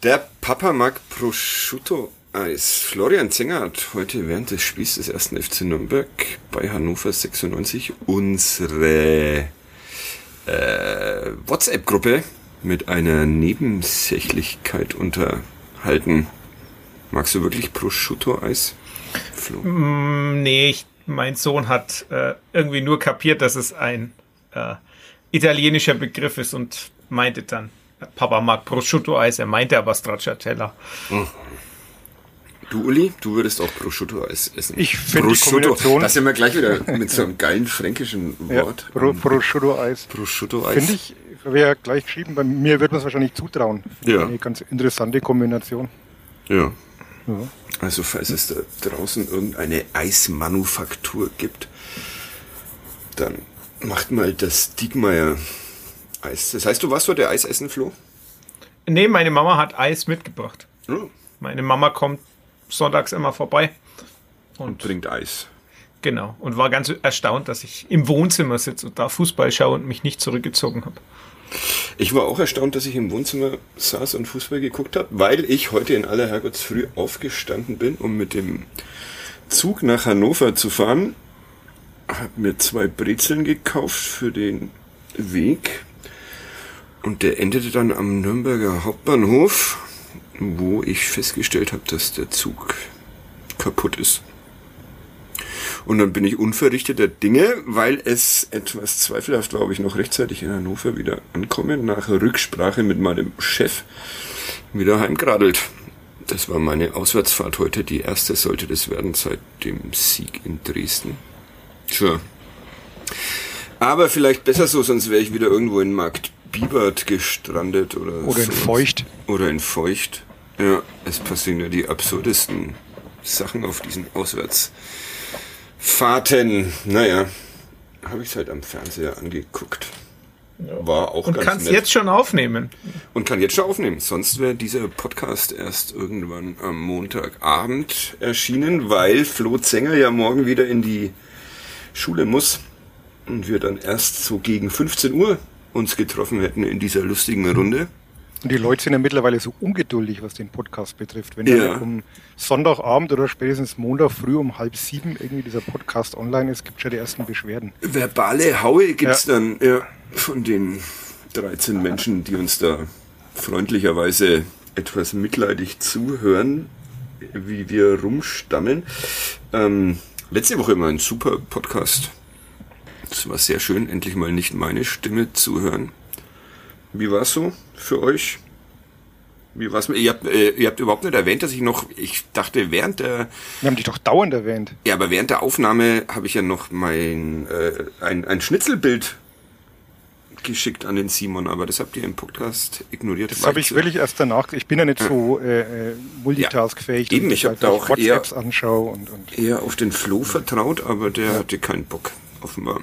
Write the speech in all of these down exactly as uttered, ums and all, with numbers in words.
Der Papa mag Prosciutto-Eis. Florian Zenger hat heute während des Spiels des ersten F C Nürnberg bei Hannover sechsundneunzig unsere äh, WhatsApp-Gruppe mit einer Nebensächlichkeit unterhalten. Magst du wirklich Prosciutto-Eis, Flo? Mm, nee, ich, mein Sohn hat äh, irgendwie nur kapiert, dass es ein äh, italienischer Begriff ist und meinte dann, Papa mag Prosciutto-Eis, er meinte aber Stracciatella. Hm. Du, Uli, du würdest auch Prosciutto-Eis essen. Ich finde die Kombination... Das sind wir gleich wieder mit so einem geilen fränkischen Wort. Ja, Pro, Prosciutto-Eis. Prosciutto-Eis. Finde ich, wäre gleich geschrieben, bei mir wird man es wahrscheinlich zutrauen. Ja. Eine ganz interessante Kombination. Ja. Ja. Also falls es da draußen irgendeine Eismanufaktur gibt, dann macht mal das Diekmeyer Eis. Das heißt, du warst heute Eis essen, Flo? Nee, meine Mama hat Eis mitgebracht. Oh. Meine Mama kommt sonntags immer vorbei. Und, und bringt Eis. Genau. Und war ganz erstaunt, dass ich im Wohnzimmer sitze und da Fußball schaue und mich nicht zurückgezogen habe. Ich war auch erstaunt, dass ich im Wohnzimmer saß und Fußball geguckt habe, weil ich heute in aller Herrgottsfrüh aufgestanden bin, um mit dem Zug nach Hannover zu fahren. Habe mir zwei Brezeln gekauft für den Weg. Und der endete dann am Nürnberger Hauptbahnhof, wo ich festgestellt habe, dass der Zug kaputt ist. Und dann bin ich unverrichteter Dinge, weil es etwas zweifelhaft war, ob ich noch rechtzeitig in Hannover wieder ankomme, nach Rücksprache mit meinem Chef wieder heimgeradelt. Das war meine Auswärtsfahrt heute, die erste sollte das werden seit dem Sieg in Dresden. Tja. Aber vielleicht besser so, sonst wäre ich wieder irgendwo in Markt Bibert gestrandet oder Oder in Feucht. Oder in Feucht. Ja, es passieren ja die absurdesten Sachen auf diesen Auswärtsfahrten. Naja, habe ich es halt am Fernseher angeguckt. War auch Und ganz kannst nett. jetzt schon aufnehmen. Und kann jetzt schon aufnehmen. Sonst wäre dieser Podcast erst irgendwann am Montagabend erschienen, weil Flo Zenger ja morgen wieder in die Schule muss. Und wir dann erst so gegen fünfzehn Uhr uns getroffen hätten in dieser lustigen Runde. Und die Leute sind ja mittlerweile so ungeduldig, was den Podcast betrifft. Wenn ja. ja um Sonntagabend oder spätestens Montag früh um halb sieben irgendwie dieser Podcast online ist, gibt es ja die ersten Beschwerden. Verbale Haue gibt's ja. dann ja, von den dreizehn Menschen, die uns da freundlicherweise etwas mitleidig zuhören, wie wir rumstammeln. Ähm, letzte Woche immer ein super Podcast. Es war sehr schön, endlich mal nicht meine Stimme zu hören. Wie war's so für euch? Wie war's? Ihr habt, äh, ihr habt überhaupt nicht erwähnt, dass ich noch, ich dachte während der... Wir haben dich doch dauernd erwähnt. Ja, aber während der Aufnahme habe ich ja noch mein, äh, ein, ein Schnitzelbild geschickt an den Simon, aber das habt ihr im Podcast ignoriert. Das habe ich wirklich erst danach, ich bin ja nicht ja. so äh, multitaskfähig. Ja, eben, ich habe da auch WhatsApps eher, anschaue und, und eher auf den Flo vertraut, aber der ja. hatte keinen Bock, offenbar.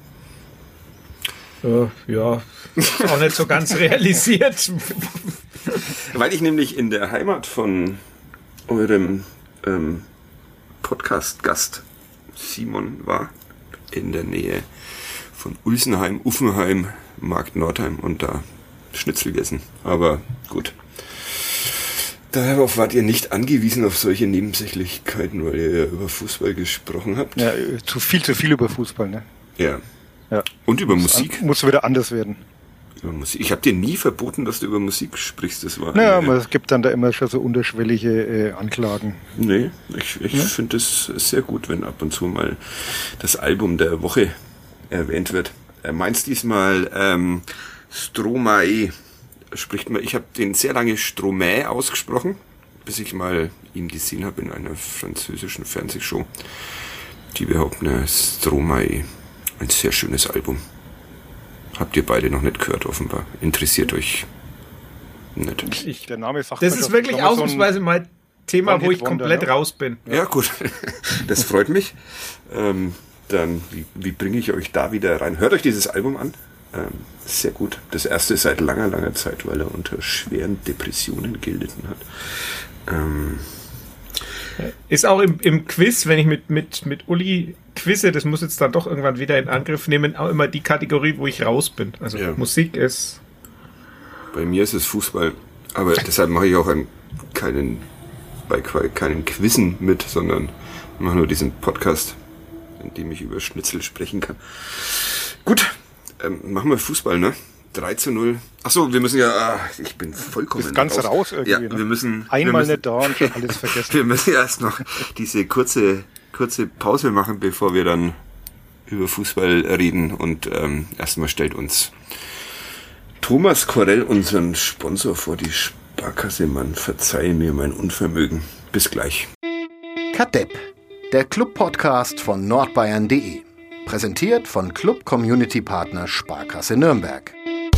Äh, ja, auch nicht so ganz realisiert. Weil ich nämlich in der Heimat von eurem ähm, Podcast-Gast Simon war, in der Nähe von Ulsenheim, Uffenheim, Markt Nordheim und da Schnitzel gegessen. Aber gut. Darauf wart ihr nicht angewiesen auf solche Nebensächlichkeiten, weil ihr ja über Fußball gesprochen habt. Ja, zu viel, zu viel über Fußball, ne? Ja. Ja. Und über muss Musik? An, muss wieder anders werden. Über Musik. Ich habe dir nie verboten, dass du über Musik sprichst. Das war naja, aber es gibt dann da immer schon so unterschwellige äh, Anklagen. Nee, ich, ich ja? finde es sehr gut, wenn ab und zu mal das Album der Woche erwähnt wird. Er meint diesmal ähm, Stromae. Spricht man, ich habe den sehr lange Stromae ausgesprochen, bis ich mal ihn gesehen habe in einer französischen Fernsehshow. Die behaupten, er ist Stromae. Ein sehr schönes Album. Habt ihr beide noch nicht gehört, offenbar. Interessiert euch nicht. Ich, der Name sagt das ist wirklich ausnahmsweise so mal Thema, wo ich komplett ja. raus bin. Ja, gut. Das freut mich. Ähm, dann, wie, wie bringe ich euch da wieder rein? Hört euch dieses Album an. Ähm, sehr gut. Das erste seit langer, langer Zeit, weil er unter schweren Depressionen gelitten hat. Ähm, Ist auch im, im Quiz, wenn ich mit, mit, mit Uli quizze, das muss jetzt dann doch irgendwann wieder in Angriff nehmen, auch immer die Kategorie, wo ich raus bin. Also ja. Musik ist... Bei mir ist es Fußball. Aber deshalb mache ich auch einen, keinen, bei keinen Quizzen mit, sondern mache nur diesen Podcast, in dem ich über Schnitzel sprechen kann. Gut, ähm, machen wir Fußball, ne? drei zu null. Achso, wir müssen ja, ah, ich bin vollkommen das ganz raus irgendwie. Ja, ne? wir müssen einmal wir müssen, nicht da und schon alles vergessen. Wir müssen erst noch diese kurze, kurze Pause machen, bevor wir dann über Fußball reden. Und ähm, erstmal stellt uns Thomas Korell unseren Sponsor vor, die Sparkasse. Man verzeihe mir mein Unvermögen. Bis gleich. Kadepp, der Club-Podcast von nordbayern punkt de. Präsentiert von Club-Community-Partner Sparkasse Nürnberg.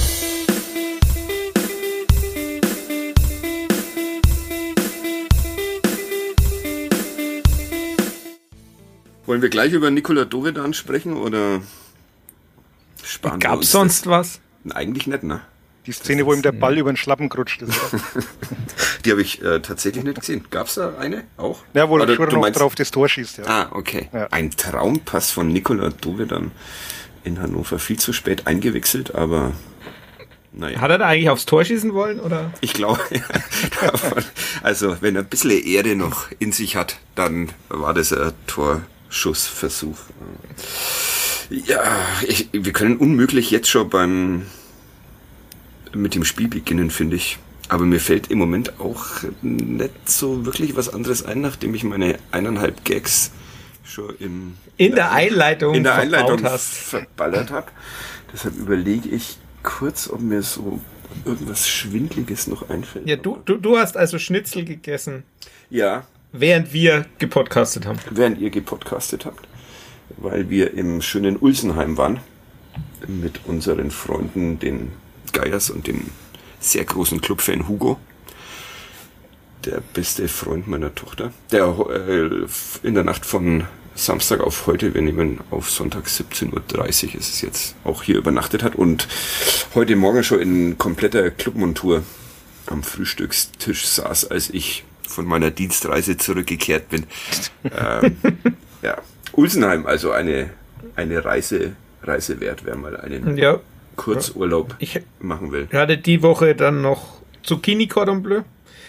Wollen wir gleich über Nikola Dovedan sprechen oder sparen wir uns Gab's sonst das? was? Eigentlich nicht, ne? Die Szene, wo ihm der Ball über den Schlappen gerutscht ist. Die habe ich äh, tatsächlich nicht gesehen. Gab's da eine auch? Ja, wo Oder er schon du noch meinst- drauf das Tor schießt. Ja. Ah, okay. Ja. Ein Traumpass von Nikola Dovedan in Hannover. Viel zu spät eingewechselt, aber naja. Hat er da eigentlich aufs Tor schießen wollen, oder? Ich glaube, ja, davon, also wenn er ein bisschen Erde noch in sich hat, dann war das ein Torschussversuch. Ja, ich, wir können unmöglich jetzt schon beim mit dem Spiel beginnen, finde ich. Aber mir fällt im Moment auch nicht so wirklich was anderes ein, nachdem ich meine eineinhalb Gags schon im, In der Einleitung in der Einleitung verbaut hast. verballert habe. Deshalb überlege ich kurz, ob mir so irgendwas Schwindliges noch einfällt. Ja, du, du, du hast also Schnitzel gegessen, Ja, während wir gepodcastet haben. während ihr gepodcastet habt, weil wir im schönen Ulsenheim waren mit unseren Freunden, den Geiers und dem sehr großen Clubfan Hugo, der beste Freund meiner Tochter, der äh, in der Nacht von Samstag auf heute, wir nehmen auf Sonntag siebzehn Uhr dreißig ist es jetzt, auch hier übernachtet hat und heute Morgen schon in kompletter Clubmontur am Frühstückstisch saß, als ich von meiner Dienstreise zurückgekehrt bin. ähm, ja, Ulsenheim, also eine, eine Reise, Reise wert, wer mal einen Ja, Kurzurlaub ich machen will. hatte die Woche dann noch Zucchini Cordon Bleu.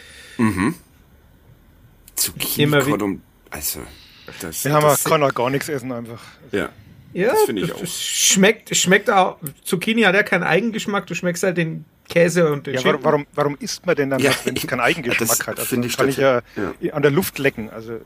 Zucchini Immer wie- Cordon, also das, Wir haben das kann auch gar nichts essen einfach. ja, Ja, das finde ich das auch. Schmeckt, schmeckt auch. Zucchini hat ja keinen Eigengeschmack. Du schmeckst halt den Käse und den Ja, Schinken. warum, warum, warum isst man denn dann Ja, das, wenn es keinen das Eigengeschmack hat? Also finde dann ich kann ich ja, tats- an der Luft lecken. Also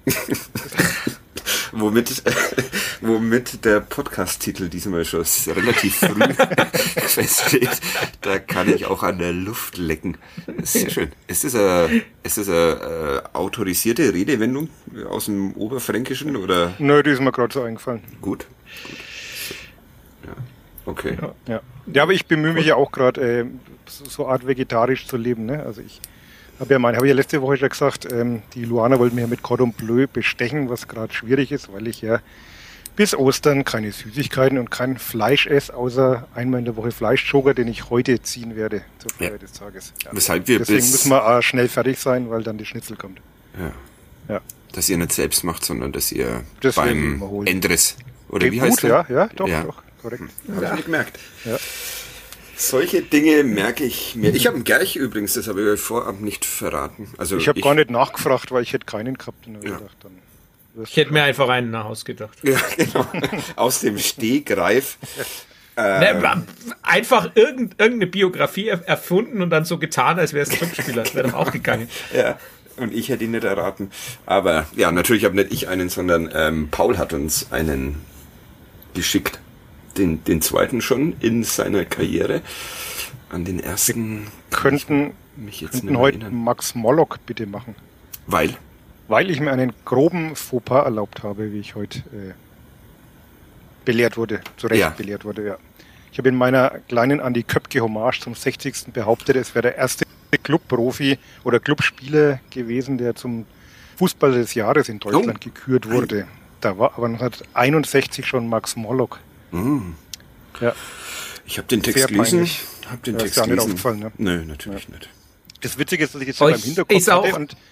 Womit, womit der Podcast-Titel diesmal schon relativ früh feststeht. Da kann ich auch an der Luft lecken. Das ist sehr schön. Ist das eine, ist das eine äh, autorisierte Redewendung aus dem Oberfränkischen oder? nö, die ist mir gerade so eingefallen. Gut. Gut. Ja. Okay. Ja. Ja, ja, aber ich bemühe mich ja auch gerade, äh, so, so Art vegetarisch zu leben. Ne? Also ich habe ja, mein, habe ja letzte Woche schon gesagt, ähm, die Luana wollte mich ja mit Cordon Bleu bestechen, was gerade schwierig ist, weil ich ja bis Ostern keine Süßigkeiten und kein Fleisch esse, außer einmal in der Woche Fleischjoghurt, den ich heute ziehen werde zur Feier Ja. des Tages. Ja. Weshalb wir Deswegen bis, müssen wir auch schnell fertig sein, weil dann die Schnitzel kommt. ja, Ja. dass ihr nicht selbst macht, sondern dass ihr Das werden wir beim immer holen. Endres oder Geht wie gut, heißt ja, der? ja, doch, Ja. doch, korrekt. Habe ich mir gemerkt. Ja. Solche Dinge merke ich mir. Ich habe einen Gerch übrigens, das habe ich euch vorab nicht verraten. Also Ich habe gar nicht nachgefragt, weil ich hätte keinen gehabt. Und Ja. gedacht, dann wirst Ich hätte mir einfach einen nach Haus gedacht. Ja, genau. Aus dem Stegreif. Äh, Ne, einfach irgend, irgendeine Biografie er- erfunden und dann so getan, als wäre es ein Clubspieler. Das wäre doch auch gegangen. ja, und ich hätte ihn nicht erraten. Aber ja, natürlich habe nicht ich einen, sondern ähm, Paul hat uns einen geschickt. Den, den zweiten schon in seiner Karriere. An den ersten kann ich könnten, mich jetzt nicht könnten mehr heute erinnern. Max Mollock bitte machen. Weil? Weil ich mir einen groben Fauxpas erlaubt habe, wie ich heute äh, belehrt wurde, zu Recht Ja. belehrt wurde, ja. Ich habe in meiner kleinen Andi Köpke-Hommage zum sechzigsten behauptet, es wäre der erste Clubprofi oder Clubspieler gewesen, der zum Fußballer des Jahres in Deutschland Oh. gekürt wurde. Da war aber neunzehnhunderteinundsechzig schon Max Mollock. Mm. Ja. Ich habe den Text Sehr gelesen. peinlich. Hab den Ja, ist Text dir auch nicht gelesen. aufgefallen, ne? Nö, natürlich nicht. Das Witzige ist, dass ich jetzt Euch schon beim Hinterkopf ist auch- hatte und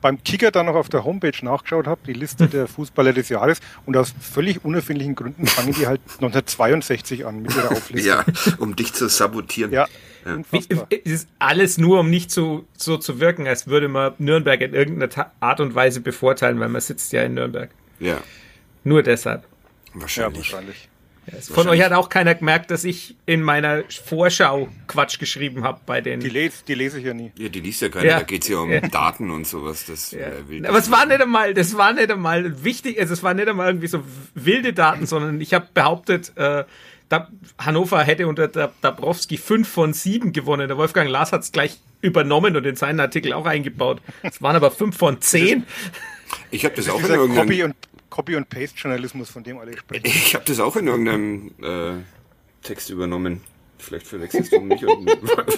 beim Kicker dann noch auf der Homepage nachgeschaut habe, die Liste der Fußballer des Jahres, und aus völlig unerfindlichen Gründen fangen die halt neunzehnhundertzweiundsechzig an mit ihrer Auflistung. Ja, um dich zu sabotieren. Ja, Ja. unfassbar. Es ist alles nur, um nicht so, so zu wirken, als würde man Nürnberg in irgendeiner Ta- Art und Weise bevorteilen, weil man sitzt ja in Nürnberg. Ja, Nur deshalb. Ja, wahrscheinlich. wahrscheinlich. Ja, von euch hat auch keiner gemerkt, dass ich in meiner Vorschau Quatsch geschrieben habe bei den... Die, les, die lese ich ja nie. Ja, die liest ja keiner, Ja. da geht's ja um Ja. Daten und sowas. Das Ja. äh, will Aber es war nicht einmal, das war nicht einmal wichtig, also es war nicht einmal irgendwie so wilde Daten, sondern ich habe behauptet, äh, da, Hannover hätte unter Dab- Dabrowski fünf von sieben gewonnen. Der Wolfgang Lars hat es gleich übernommen und in seinen Artikel auch eingebaut. Es waren aber fünf von zehn. Ich habe das Das auch ist in dieser irgendeinem... Copy- und, Copy und Paste-Journalismus, von dem alle sprechen. Ich habe das auch in irgendeinem äh, Text übernommen. Vielleicht verwechselst du mich und...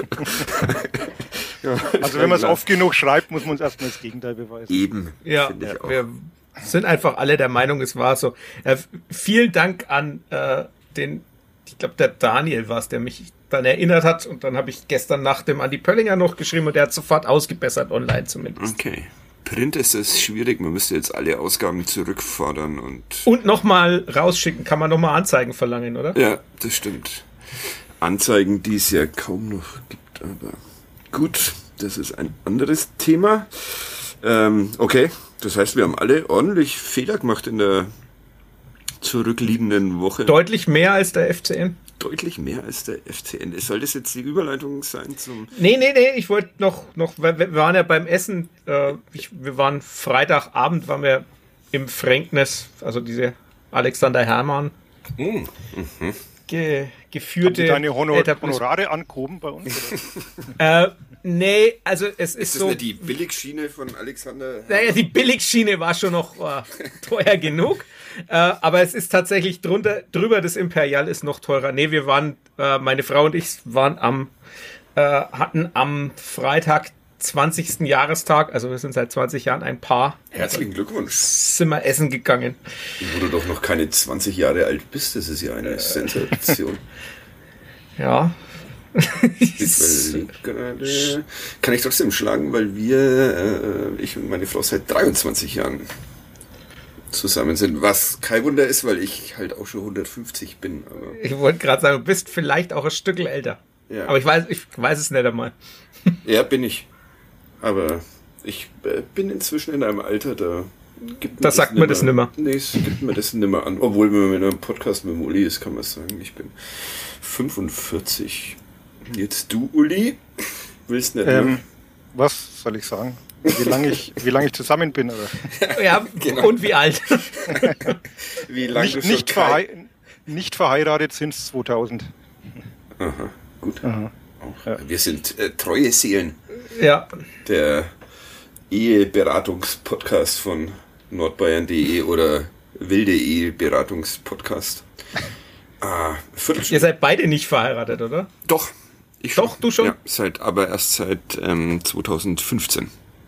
ja, Also wenn man es oft genug schreibt, muss man es erstmal das Gegenteil beweisen. Eben, Ja, finde ich auch. wir sind einfach alle der Meinung, es war so. Äh, vielen Dank an äh, den, ich glaube, der Daniel war es, der mich dann erinnert hat. Und dann habe ich gestern Nacht dem Andi Pöllinger noch geschrieben und der hat sofort ausgebessert, online zumindest. Okay. Print ist es schwierig, man müsste jetzt alle Ausgaben zurückfordern und... Und nochmal rausschicken, kann man nochmal Anzeigen verlangen, oder? Ja, das stimmt. Anzeigen, die es ja kaum noch gibt, aber gut, das ist ein anderes Thema. Ähm, okay, das heißt, wir haben alle ordentlich Fehler gemacht in der zurückliegenden Woche. Deutlich mehr als der F C N. Deutlich mehr als der F C N. Soll das jetzt die Überleitung sein zum... Nee, nee, nee, ich wollte noch, noch, weil wir waren ja beim Essen, äh, ich, wir waren Freitagabend, waren wir im Fränknes, also diese Alexander Hermann Mm, ge, Haben geführte die deine Honor Etablissement. Honorare angehoben bei uns? Oder? Äh, nee, also es ist, Ist das so, nicht die Billigschiene von Alexander? naja, die Billigschiene war schon noch äh, teuer genug, äh, aber es ist tatsächlich drunter, drüber, das Imperial ist noch teurer. Nee, wir waren, äh, meine Frau und ich waren am, äh, hatten am Freitag zwanzigsten Jahrestag, also wir sind seit zwanzig Jahren ein Paar, Herzlichen Glückwunsch. sind wir essen gegangen. Wo du doch noch keine zwanzig Jahre alt bist, das ist ja eine Sensation. Ja. Kann ich trotzdem schlagen, weil wir, äh, ich und meine Frau seit dreiundzwanzig Jahren zusammen sind. Was kein Wunder ist, weil ich halt auch schon hundertfünfzig bin. Aber Ich wollte gerade sagen, du bist vielleicht auch ein Stückel älter. ja. Aber ich weiß, ich weiß es nicht einmal. Ja, bin ich. Aber ich äh, bin inzwischen in einem Alter, da gibt mir Da sagt man das nimmer. Nee, es gibt mir das nimmer an. Obwohl, wenn man in einem Podcast mit dem Uli ist, kann man sagen, ich bin fünfundvierzig. Jetzt du, Uli, willst nicht ähm, mehr? was soll ich sagen? Wie lange ich, wie lang ich zusammen bin? Oder? Ja, Genau. und wie alt? Wie lange du Nicht, schon nicht, kein- verhei nicht verheiratet sind es zweitausend. Aha, gut. Aha. Auch. Ja. Wir sind äh, treue Seelen. Ja, Der Eheberatungspodcast von nordbayern punkt de oder wilde Eheberatungspodcast. Ah, ihr Viertelstunde. seid beide nicht verheiratet, oder? Doch. Ich Doch, du schon? Ja, seit, aber erst seit ähm, zweitausendfünfzehn.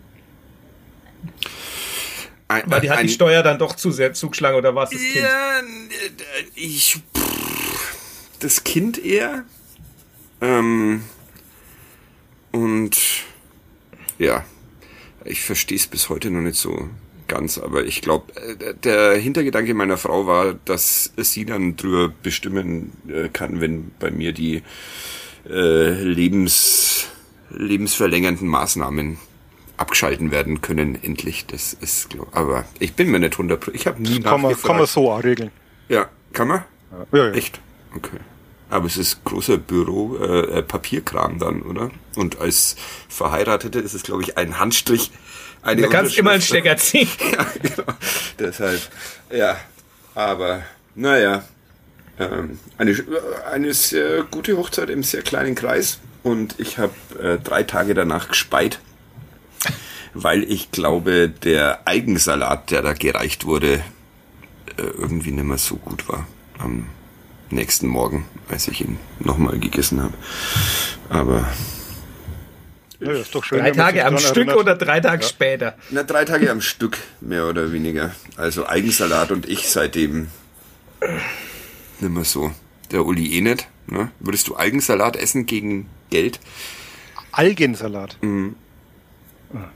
Ein, Weil die hat ein- die Steuer dann doch zu sehr zugeschlagen, oder war es das Kind? Ja, äh, ich, pff, das Kind eher. Ähm, und ja, ich verstehe es bis heute noch nicht so ganz, aber ich glaube, der Hintergedanke meiner Frau war, dass sie dann drüber bestimmen äh, kann, wenn bei mir die äh, Lebens, lebensverlängernden Maßnahmen abgeschalten werden können, endlich. Das ist, glaub, aber ich bin mir nicht hundert Prozent. Ich habe nie Kann man, nachgefragt. kann man so auch regeln. Ja, kann man? Ja, ja. Echt? Okay. Aber es ist großer Büro, äh, Papierkram dann, oder? Und als Verheiratete ist es, glaube ich, ein Handstrich. Eine Da kannst du immer einen Unterschrift. Stecker ziehen. Ja, genau. Deshalb, ja. Aber, naja. Ähm, eine, eine sehr gute Hochzeit im sehr kleinen Kreis. Und ich habe äh, drei Tage danach gespeit, weil ich glaube, der Eigensalat, der da gereicht wurde, äh, irgendwie nicht mehr so gut war am nächsten Morgen, als ich ihn nochmal gegessen habe. Aber Ja, das ist doch schön, Drei wenn man Tage sich am dran Stück erinnert. oder drei Tage später? na, drei Tage am Stück, mehr oder weniger. Also Eigensalat und ich seitdem nicht mehr so. Der Uli eh nicht. Ne? Würdest du Eigensalat essen gegen Geld? Algensalat.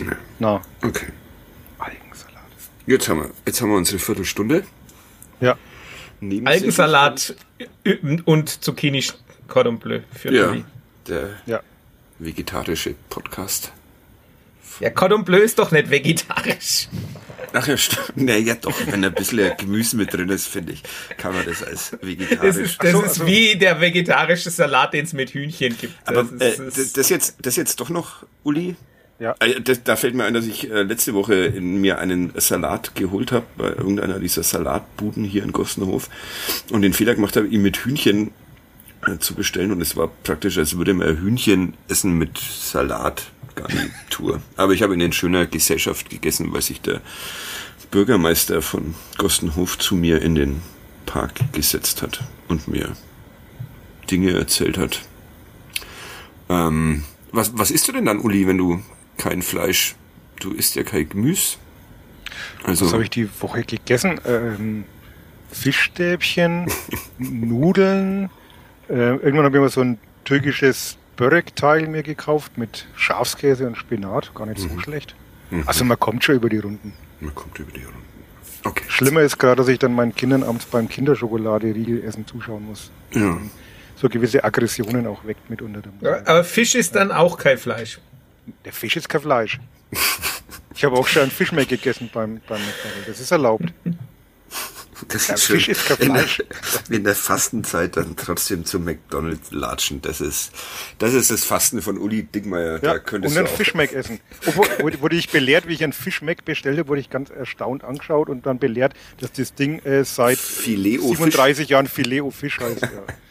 Ja. Na. Okay. Algensalat. Jetzt haben wir, jetzt haben wir unsere Viertelstunde. Ja. Algensalat und Zucchini Cordon Bleu für Ja, Uli. der Ja. vegetarische Podcast. Ja, Cordon Bleu ist doch nicht vegetarisch. Ach ja, stimmt. Naja, doch, wenn ein bisschen Gemüse mit drin ist, finde ich, kann man das als vegetarisch. Das ist, das so, ist also- wie der vegetarische Salat, den es mit Hühnchen gibt. Aber Das ist, äh, das das, das jetzt, das jetzt doch noch, Uli. Ja. Äh, das, da fällt mir ein, dass ich äh, letzte Woche in mir einen Salat geholt habe bei irgendeiner dieser Salatbuden hier in Gossenhof und den Fehler gemacht habe, ihn mit Hühnchen äh, zu bestellen, und es war praktisch, als würde man Hühnchen essen mit Salatgarnitur. Aber ich habe ihn in schöner Gesellschaft gegessen, weil sich der Bürgermeister von Gossenhof zu mir in den Park gesetzt hat und mir Dinge erzählt hat. Ähm, was, was isst du denn dann, Uli, wenn du kein Fleisch, du isst ja kein Gemüse? Also, Was habe ich die Woche gegessen? Ähm, Fischstäbchen, Nudeln. Äh, irgendwann habe ich mal so ein türkisches Börek-Teil mir gekauft mit Schafskäse und Spinat. Gar nicht so schlecht. Also man kommt schon über die Runden. man kommt über die Runden. Okay. Schlimmer ist gerade, dass ich dann meinen Kindern abends beim Kinderschokolade-Riegel essen zuschauen muss. Ja. So gewisse Aggressionen auch weckt mit unter dem. Ja, aber Fisch ist dann auch kein Fleisch. Der Fisch ist kein Fleisch. Ich habe auch schon einen Fischmeck gegessen beim, beim McDonald's. Das ist erlaubt. Das Ja, ist schön. Fisch ist kein in, der, Fleisch. in der Fastenzeit dann trotzdem zum McDonald's latschen. Das ist, das ist das Fasten von Uli Dickmeyer. Da Ja, könntest und einen du auch, Fischmeck essen. Obwohl, wurde- wurde ich belehrt, wie ich einen Fischmeck bestellte, wurde ich ganz erstaunt angeschaut und dann belehrt, dass das Ding äh, seit Filet-O-Fisch. siebenunddreißig Jahren Filet-O-Fisch heißt. Ja.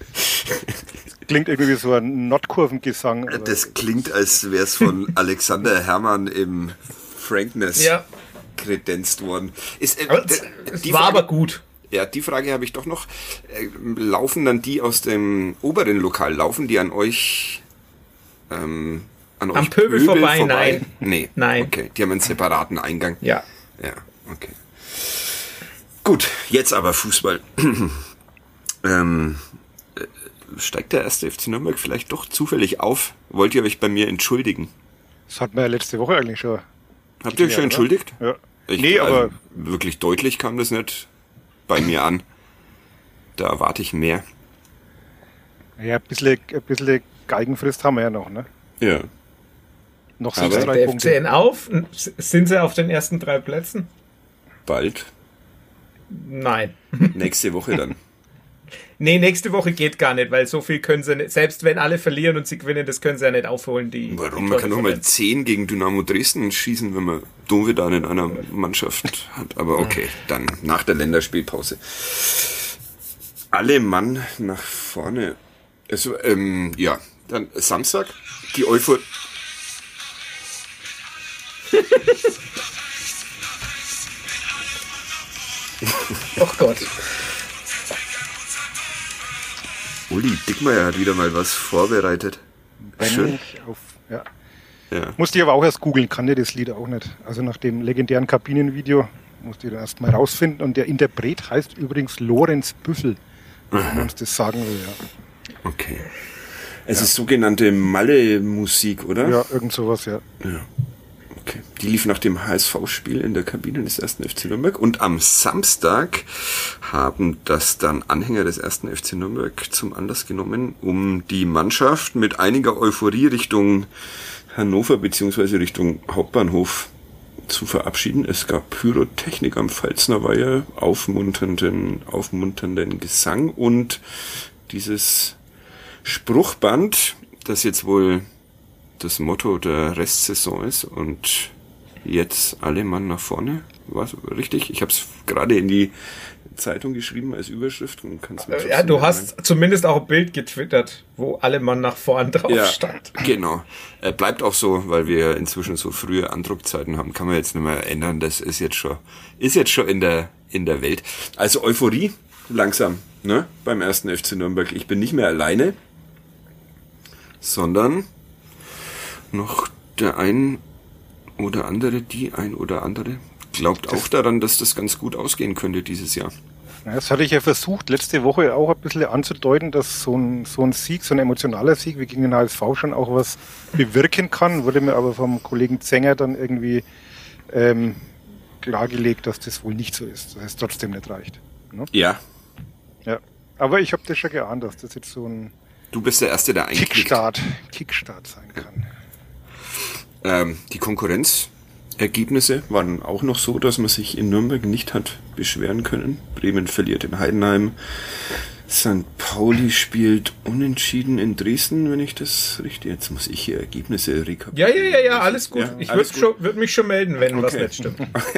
Klingt irgendwie wie so ein Nordkurvengesang. aber- Das klingt, als wäre es von Alexander Herrmann im Frankness Ja. kredenzt worden. Ist, äh, Aber d- es die war Frage, aber gut. Ja, die Frage habe ich doch noch. Äh, laufen dann die aus dem oberen Lokal, laufen die an euch ähm, an Am Pöbel vorbei? Nein. Nee. Nein. Okay, die haben einen separaten Eingang. Ja. Ja, okay. Gut, jetzt aber Fußball. ähm, äh, steigt der erste F C Nürnberg vielleicht doch zufällig auf? Wollt ihr euch bei mir entschuldigen? Das hatten wir ja letzte Woche eigentlich schon. Habt ihr euch schon Ja, oder? entschuldigt? Ja. Ich, nee, also, aber wirklich deutlich kam das nicht bei mir an. Da erwarte ich mehr. ja, ein bisschen, ein bisschen Geigenfrist haben wir ja noch. Ne? Ja. Noch Aber sind es drei Der F Punkte. C N auf? Sind sie auf den ersten drei Plätzen? Bald. Nein. Nächste Woche dann. Nee, nächste Woche geht gar nicht, weil so viel können sie nicht. Selbst wenn alle verlieren und sie gewinnen, das können sie ja nicht aufholen. Die, Warum? die Man kann Tore doch mal von zehn gegen Dynamo Dresden schießen, wenn man Dovedan in einer Mannschaft hat. Aber okay, dann nach der Länderspielpause. Alle Mann nach vorne. Also, ähm, ja, dann Samstag, die Euphorie. Oh Gott. Uli Dickmeyer hat wieder mal was vorbereitet. Wenn Schön. ich auf, ja. Ja. Musste ich aber auch erst googeln, kannte das Lied auch nicht. Also nach dem legendären Kabinenvideo musste ich da erst mal rausfinden. Und der Interpret heißt übrigens Lorenz Büffel, wenn man uns das sagen will. Ja, Okay. Es ist sogenannte Malle-Musik, oder? ja irgend sowas, ja. Ja. Okay. Die lief nach dem H S V-Spiel in der Kabine des ersten F C Nürnberg. Und am Samstag haben das dann Anhänger des ersten F C Nürnberg zum Anlass genommen, um die Mannschaft mit einiger Euphorie Richtung Hannover bzw. Richtung Hauptbahnhof zu verabschieden. Es gab Pyrotechnik am Pfalzner Weiher, aufmunternden, aufmunternden Gesang und dieses Spruchband, das jetzt wohl das Motto der Restsaison ist und jetzt alle Mann nach vorne. War's richtig? Ich habe es gerade in die Zeitung geschrieben als Überschrift und kann's mir Ja, trotzdem du nicht hast sagen. zumindest auch ein Bild getwittert, wo alle Mann nach vorn drauf Ja, stand. genau. Äh, bleibt auch so, weil wir inzwischen so frühe Andruckzeiten haben, kann man jetzt nicht mehr ändern. Das ist jetzt schon, ist jetzt schon in der, in der Welt. Also Euphorie, langsam, ne? Beim ersten F C Nürnberg. Ich bin nicht mehr alleine, sondern noch der ein oder andere, die ein oder andere glaubt auch daran, dass das ganz gut ausgehen könnte dieses Jahr. Ja, das hatte ich ja versucht, letzte Woche auch ein bisschen anzudeuten, dass so ein, so ein Sieg, so ein emotionaler Sieg wie gegen den H S V schon auch was bewirken kann. Wurde mir aber vom Kollegen Zenger dann irgendwie ähm, klargelegt, dass das wohl nicht so ist, dass es trotzdem nicht reicht. Ne? Ja. Ja. Aber ich habe das schon geahnt, dass das jetzt so ein Du bist der Erste, der einklickt. Kickstart, Kickstart sein kann. Ähm, die Konkurrenzergebnisse waren auch noch so, dass man sich in Nürnberg nicht hat beschweren können. Bremen verliert in Heidenheim. Sankt Pauli spielt unentschieden in Dresden, wenn ich das richtig... Jetzt muss ich hier Ergebnisse rekapitulieren. Ja, ja, ja, ja, alles gut. Ja, ich alles würde gut. würd mich schon melden, wenn Okay. was nicht stimmt.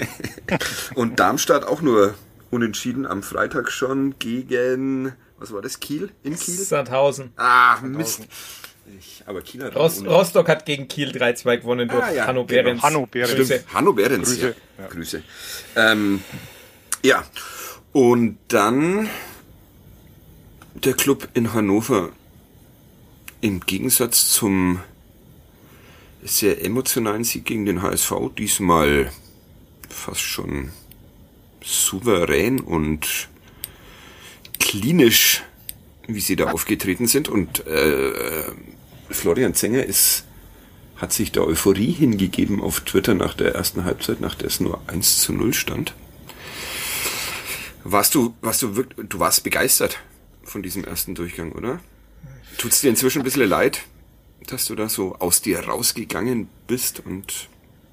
Und Darmstadt auch nur unentschieden am Freitag schon gegen... Was war das? Kiel? In Kiel? Sandhausen. Ah, Mist. Ich, aber Kiel hat Rost, auch Rostock hat gegen Kiel drei zwei gewonnen durch Ah, ja, Hanno genau. Behrens. Hanno Behrens. Grüße. Stimmt. Hanno Behrens. Grüße. Ja. Ja. Grüße. Ähm, ja. Und dann der Club in Hannover. Im Gegensatz zum sehr emotionalen Sieg gegen den H S V diesmal fast schon souverän und klinisch, wie sie da aufgetreten sind. Und äh, Florian Zenger ist, hat sich der Euphorie hingegeben auf Twitter nach der ersten Halbzeit, nach der es nur eins zu null stand. Warst du, warst du wirklich, du warst begeistert von diesem ersten Durchgang, oder? Tut's dir inzwischen ein bisschen leid, dass du da so aus dir rausgegangen bist und...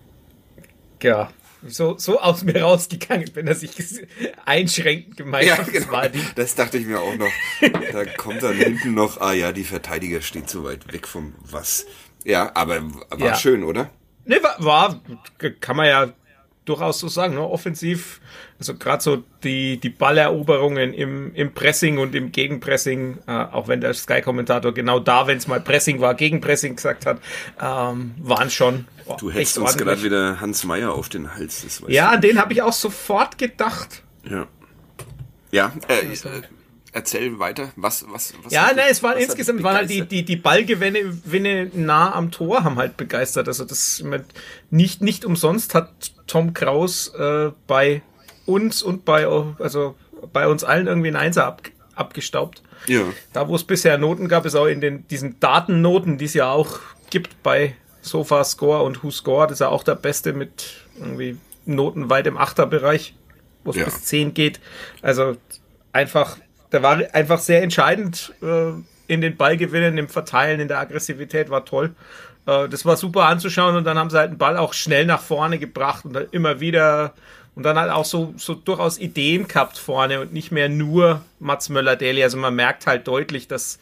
Ja, so, so aus mir rausgegangen bin, dass ich einschränkend gemeint Ja, habe. genau. Das war die, Das dachte ich mir auch noch. Da kommt dann hinten noch, ah ja, die Verteidiger steht so weit weg vom was. Ja, aber war Ja. schön, oder? ne, war, war, kann man ja durchaus so sagen, ne? Offensiv, also gerade so die, die Balleroberungen im, im Pressing und im Gegenpressing, äh, auch wenn der Sky-Kommentator genau da, wenn es mal Pressing war, Gegenpressing gesagt hat, ähm, waren schon oh, Du hättest echt uns ordentlich. gerade wieder Hans Meyer auf den Hals. Das weißt Ja, an den habe ich auch sofort gedacht. du. Ja. Ja, äh, äh, erzähl weiter. Was, was, was? Ja, hat ne, dich- es waren was hat insgesamt dich waren halt die, begeistert? die, die Ballgewinne Winne nah am Tor haben halt begeistert. Also das mit, nicht, nicht umsonst hat Tom Kraus äh, bei uns und bei, also bei uns allen irgendwie ein Einser ab, abgestaubt. Ja. Da, wo es bisher Noten gab, ist auch in den, diesen Datennoten, die es ja auch gibt bei SofaScore und WhoScore, das ist ja auch der Beste mit irgendwie Noten weit im Achterbereich, wo es Ja. bis zehn geht. Also einfach, der war einfach sehr entscheidend äh, in den Ballgewinnen, im Verteilen, in der Aggressivität, war toll. Äh, das war super anzuschauen und dann haben sie halt den Ball auch schnell nach vorne gebracht und dann immer wieder und dann halt auch so, so durchaus Ideen gehabt vorne und nicht mehr nur Mats Möller-Deli. Also man merkt halt deutlich, dass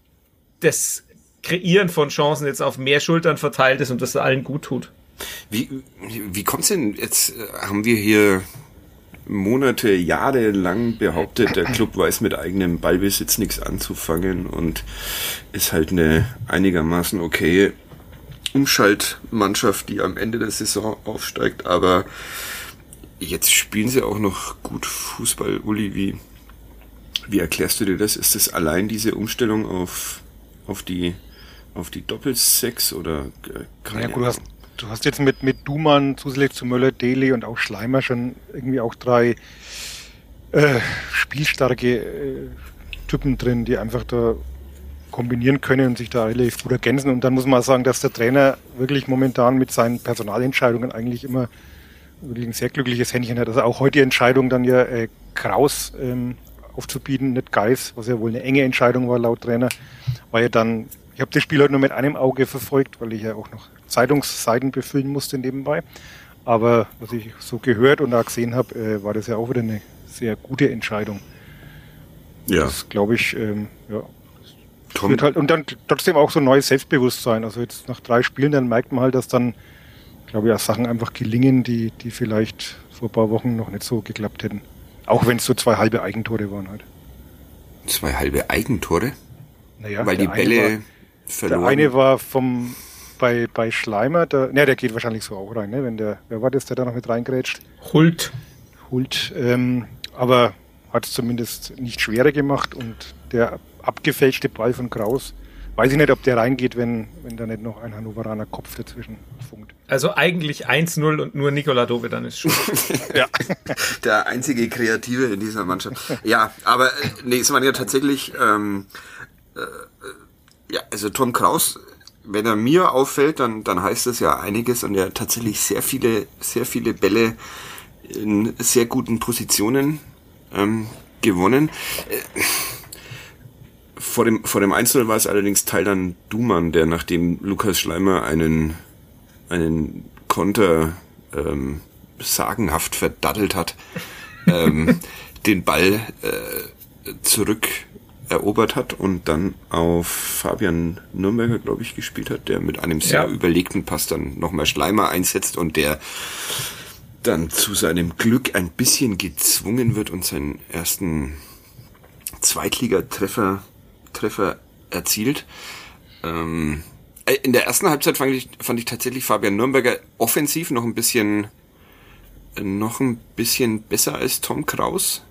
das Kreieren von Chancen jetzt auf mehr Schultern verteilt ist und das allen gut tut. Wie, wie kommt's denn jetzt? äh, Haben wir hier Monate, Jahre lang behauptet, der Club weiß mit eigenem Ballbesitz nichts anzufangen und ist halt eine einigermaßen okay Umschaltmannschaft, die am Ende der Saison aufsteigt, aber jetzt spielen sie auch noch gut Fußball. Uli, wie, wie erklärst du dir das? Ist das allein diese Umstellung auf, auf die, auf die Doppelsechs oder äh, keine Ja, gut, du hast, du hast jetzt mit, mit Dumann zusätzlich zu Möller, Deli und auch Schleimer schon irgendwie auch drei äh, spielstarke äh, Typen drin, die einfach da kombinieren können und sich da relativ gut ergänzen. Und dann muss man sagen, dass der Trainer wirklich momentan mit seinen Personalentscheidungen eigentlich immer wirklich ein sehr glückliches Händchen hat. Also auch heute die Entscheidung dann ja äh, Kraus ähm, aufzubieten, nicht Geis, was ja wohl eine enge Entscheidung war laut Trainer, war ja dann, ich habe das Spiel heute nur mit einem Auge verfolgt, weil ich ja auch noch Zeitungsseiten befüllen musste nebenbei. Aber was ich so gehört und da gesehen habe, äh, war das ja auch wieder eine sehr gute Entscheidung. Ja, Das glaube ich, ähm, ja. Tom, Wird halt, und dann trotzdem auch so ein neues Selbstbewusstsein. Also jetzt nach drei Spielen, dann merkt man halt, dass dann, glaube ich, auch Sachen einfach gelingen, die, die vielleicht vor ein paar Wochen noch nicht so geklappt hätten. Auch wenn es so zwei halbe Eigentore waren halt. zwei halbe Eigentore, Naja, weil die der eine Bälle war, verloren. Der eine war vom bei, bei Schleimer, der, ne, der geht wahrscheinlich so auch rein, ne? Wenn der, wer war das, der da noch mit reingrätscht? Hult. Hult, ähm, aber hat es zumindest nicht schwerer gemacht und der abgefälschte Ball von Kraus weiß ich nicht, ob der reingeht, wenn, wenn da nicht noch ein Hannoveraner Kopf dazwischen funkt. Also eigentlich eins null und nur Nikola Dovedan ist schon. Ja. Der einzige Kreative in dieser Mannschaft. Ja, aber äh, nee, es waren ja tatsächlich, ähm, äh, ja, also Tom Kraus, wenn er mir auffällt, dann, dann heißt das ja einiges und er hat tatsächlich sehr viele, sehr viele Bälle in sehr guten Positionen ähm, gewonnen. Äh, vor dem, vor dem eins null war es allerdings Taylan Duman, der nachdem Lukas Schleimer einen, einen Konter ähm, sagenhaft verdattelt hat, ähm, den Ball äh, zurück erobert hat und dann auf Fabian Nürnberger, glaube ich, gespielt hat, der mit einem sehr ja. überlegten Pass dann nochmal Schleimer einsetzt und der dann zu seinem Glück ein bisschen gezwungen wird und seinen ersten Zweitligatreffer Treffer erzielt. Ähm, in der ersten Halbzeit fand ich, fand ich tatsächlich Fabian Nürnberger offensiv noch ein bisschen noch ein bisschen besser als Tom Kraus.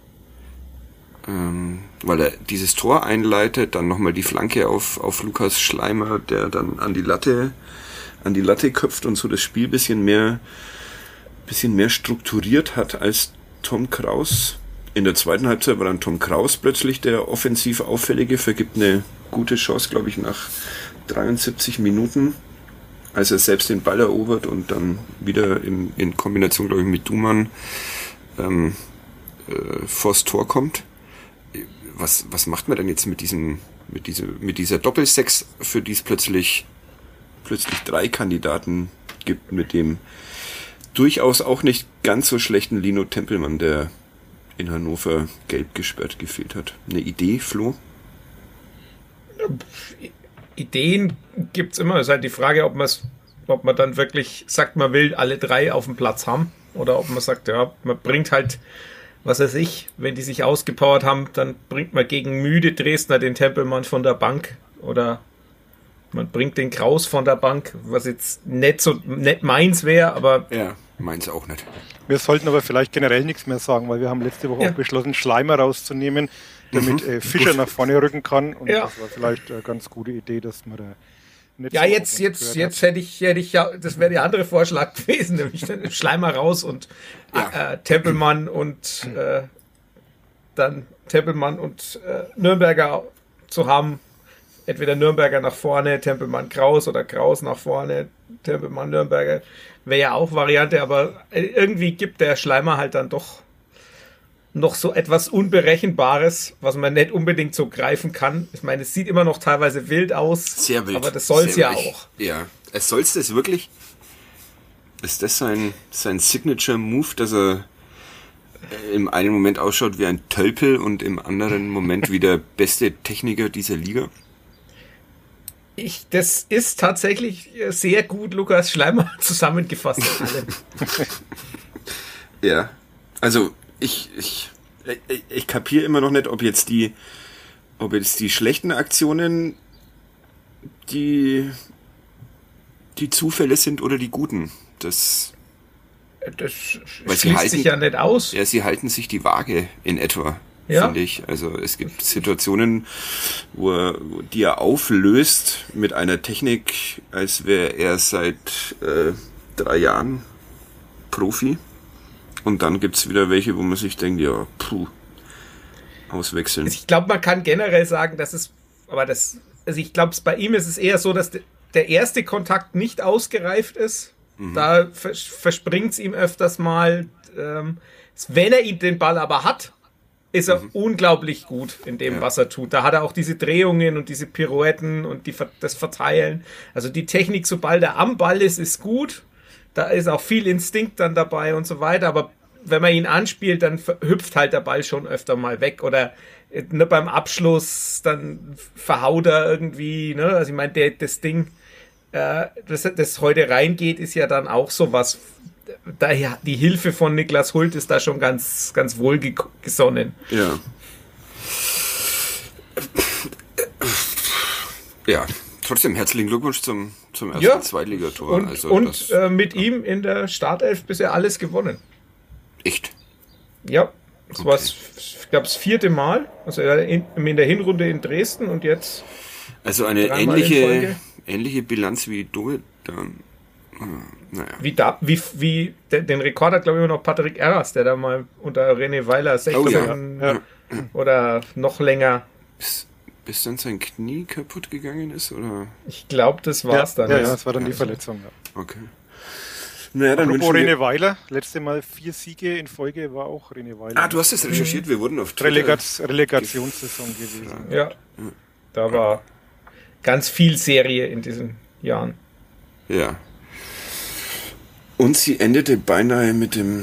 Ähm, weil er dieses Tor einleitet, dann nochmal die Flanke auf, auf Lukas Schleimer, der dann an die Latte, an die Latte köpft und so das Spiel ein bisschen mehr, bisschen mehr strukturiert hat als Tom Kraus. In der zweiten Halbzeit war dann Tom Kraus plötzlich der offensiv Auffällige, vergibt eine gute Chance, glaube ich, nach dreiundsiebzig Minuten, als er selbst den Ball erobert und dann wieder in, in Kombination, glaube ich, mit Duman ähm, äh, vors Tor kommt. Was, was macht man denn jetzt mit diesem, mit dieser, mit dieser Doppelsechs, für die es plötzlich, plötzlich drei Kandidaten gibt, mit dem durchaus auch nicht ganz so schlechten Lino Tempelmann, der in Hannover gelb gesperrt gefehlt hat. Eine Idee, Flo? Ideen gibt's immer. Es ist halt die Frage, ob man ob man dann wirklich sagt, man will alle drei auf dem Platz haben oder ob man sagt, ja, man bringt halt, was weiß ich, wenn die sich ausgepowert haben, dann bringt man gegen müde Dresdner den Tempelmann von der Bank oder man bringt den Kraus von der Bank, was jetzt nicht so nicht meins wäre, aber ja, meins auch nicht. Wir sollten aber vielleicht generell nichts mehr sagen, weil wir haben letzte Woche ja. auch beschlossen, Schleimer rauszunehmen, damit mhm. äh, Fischer nach vorne rücken kann. Und ja. das war vielleicht eine ganz gute Idee, dass man da nicht Ja, so jetzt, jetzt, jetzt hätte ich, hätte ich ja, das wäre der andere Vorschlag gewesen, nämlich Schleimer raus und ja. äh, Tempelmann und äh, dann Tempelmann und äh, Nürnberger zu haben. Entweder Nürnberger nach vorne, Tempelmann Kraus oder Kraus nach vorne, Tempelmann Nürnberger. Wäre ja auch Variante, aber irgendwie gibt der Schleimer halt dann doch noch so etwas Unberechenbares, was man nicht unbedingt so greifen kann. Ich meine, es sieht immer noch teilweise wild aus. Sehr wild. Aber das soll es ja wild. auch. Ja, es soll es das wirklich? Ist das sein, sein Signature-Move, dass er im einen Moment ausschaut wie ein Tölpel und im anderen Moment wie der beste Techniker dieser Liga? Ich, das ist tatsächlich sehr gut Lukas Schleimer zusammengefasst. Ja, also ich, ich, ich, ich kapiere immer noch nicht, ob jetzt die, ob jetzt die schlechten Aktionen die, die Zufälle sind oder die guten. Das, das schließt halten, sich ja nicht aus. Ja, sie halten sich die Waage in etwa. Ja. Finde ich. Also es gibt Situationen, wo er, die er auflöst mit einer Technik, als wäre er seit äh, drei Jahren Profi. Und dann gibt's wieder welche, wo man sich denkt, ja, puh, auswechseln. Ich glaube, man kann generell sagen, dass es, aber das, also ich glaube, bei ihm ist es eher so, dass der erste Kontakt nicht ausgereift ist. Mhm. Da verspringt es ihm öfters mal. Ähm, wenn er ihn den Ball aber hat, ist er mhm. unglaublich gut in dem, ja. was er tut. Da hat er auch diese Drehungen und diese Pirouetten und die, das Verteilen. Also die Technik, sobald er am Ball ist, ist gut. Da ist auch viel Instinkt dann dabei und so weiter. Aber wenn man ihn anspielt, dann hüpft halt der Ball schon öfter mal weg. Oder ne, beim Abschluss, dann verhaut er irgendwie. Ne? Also ich meine, der, das Ding, äh, das, das heute reingeht, ist ja dann auch sowas. Daher die Hilfe von Niklas Hult ist da schon ganz, ganz wohlgesonnen. Ja. Ja, trotzdem herzlichen Glückwunsch zum, zum ersten ja. Zweitligator. Und, also und das, äh, mit ja. ihm in der Startelf bisher alles gewonnen. Echt? Ja, das okay. war, ich glaube, das vierte Mal. Also in, in der Hinrunde in Dresden und jetzt Also eine Dreimal in ähnliche, Folge. ähnliche Bilanz wie du. Da, naja. Wie, da, wie, wie den, den Rekord hat, glaube ich, immer noch Patrick Erras, der da mal unter René Weiler sechzehn Oh, ja. Ja. oder noch länger. Bis, bis dann sein Knie kaputt gegangen ist, oder? Ich glaube, das war's ja, dann. Ja, jetzt. ja, das war dann die Verletzung. Ja. Okay. Naja, dann Apropos wünschen wir- René Weiler, letzte Mal vier Siege in Folge war auch René Weiler. Ah, du hast es recherchiert, wir wurden auf Twitter. Relegats Relegationssaison gewesen. Ja, da war ganz viel Serie in diesen Jahren. Ja. Und sie endete beinahe mit dem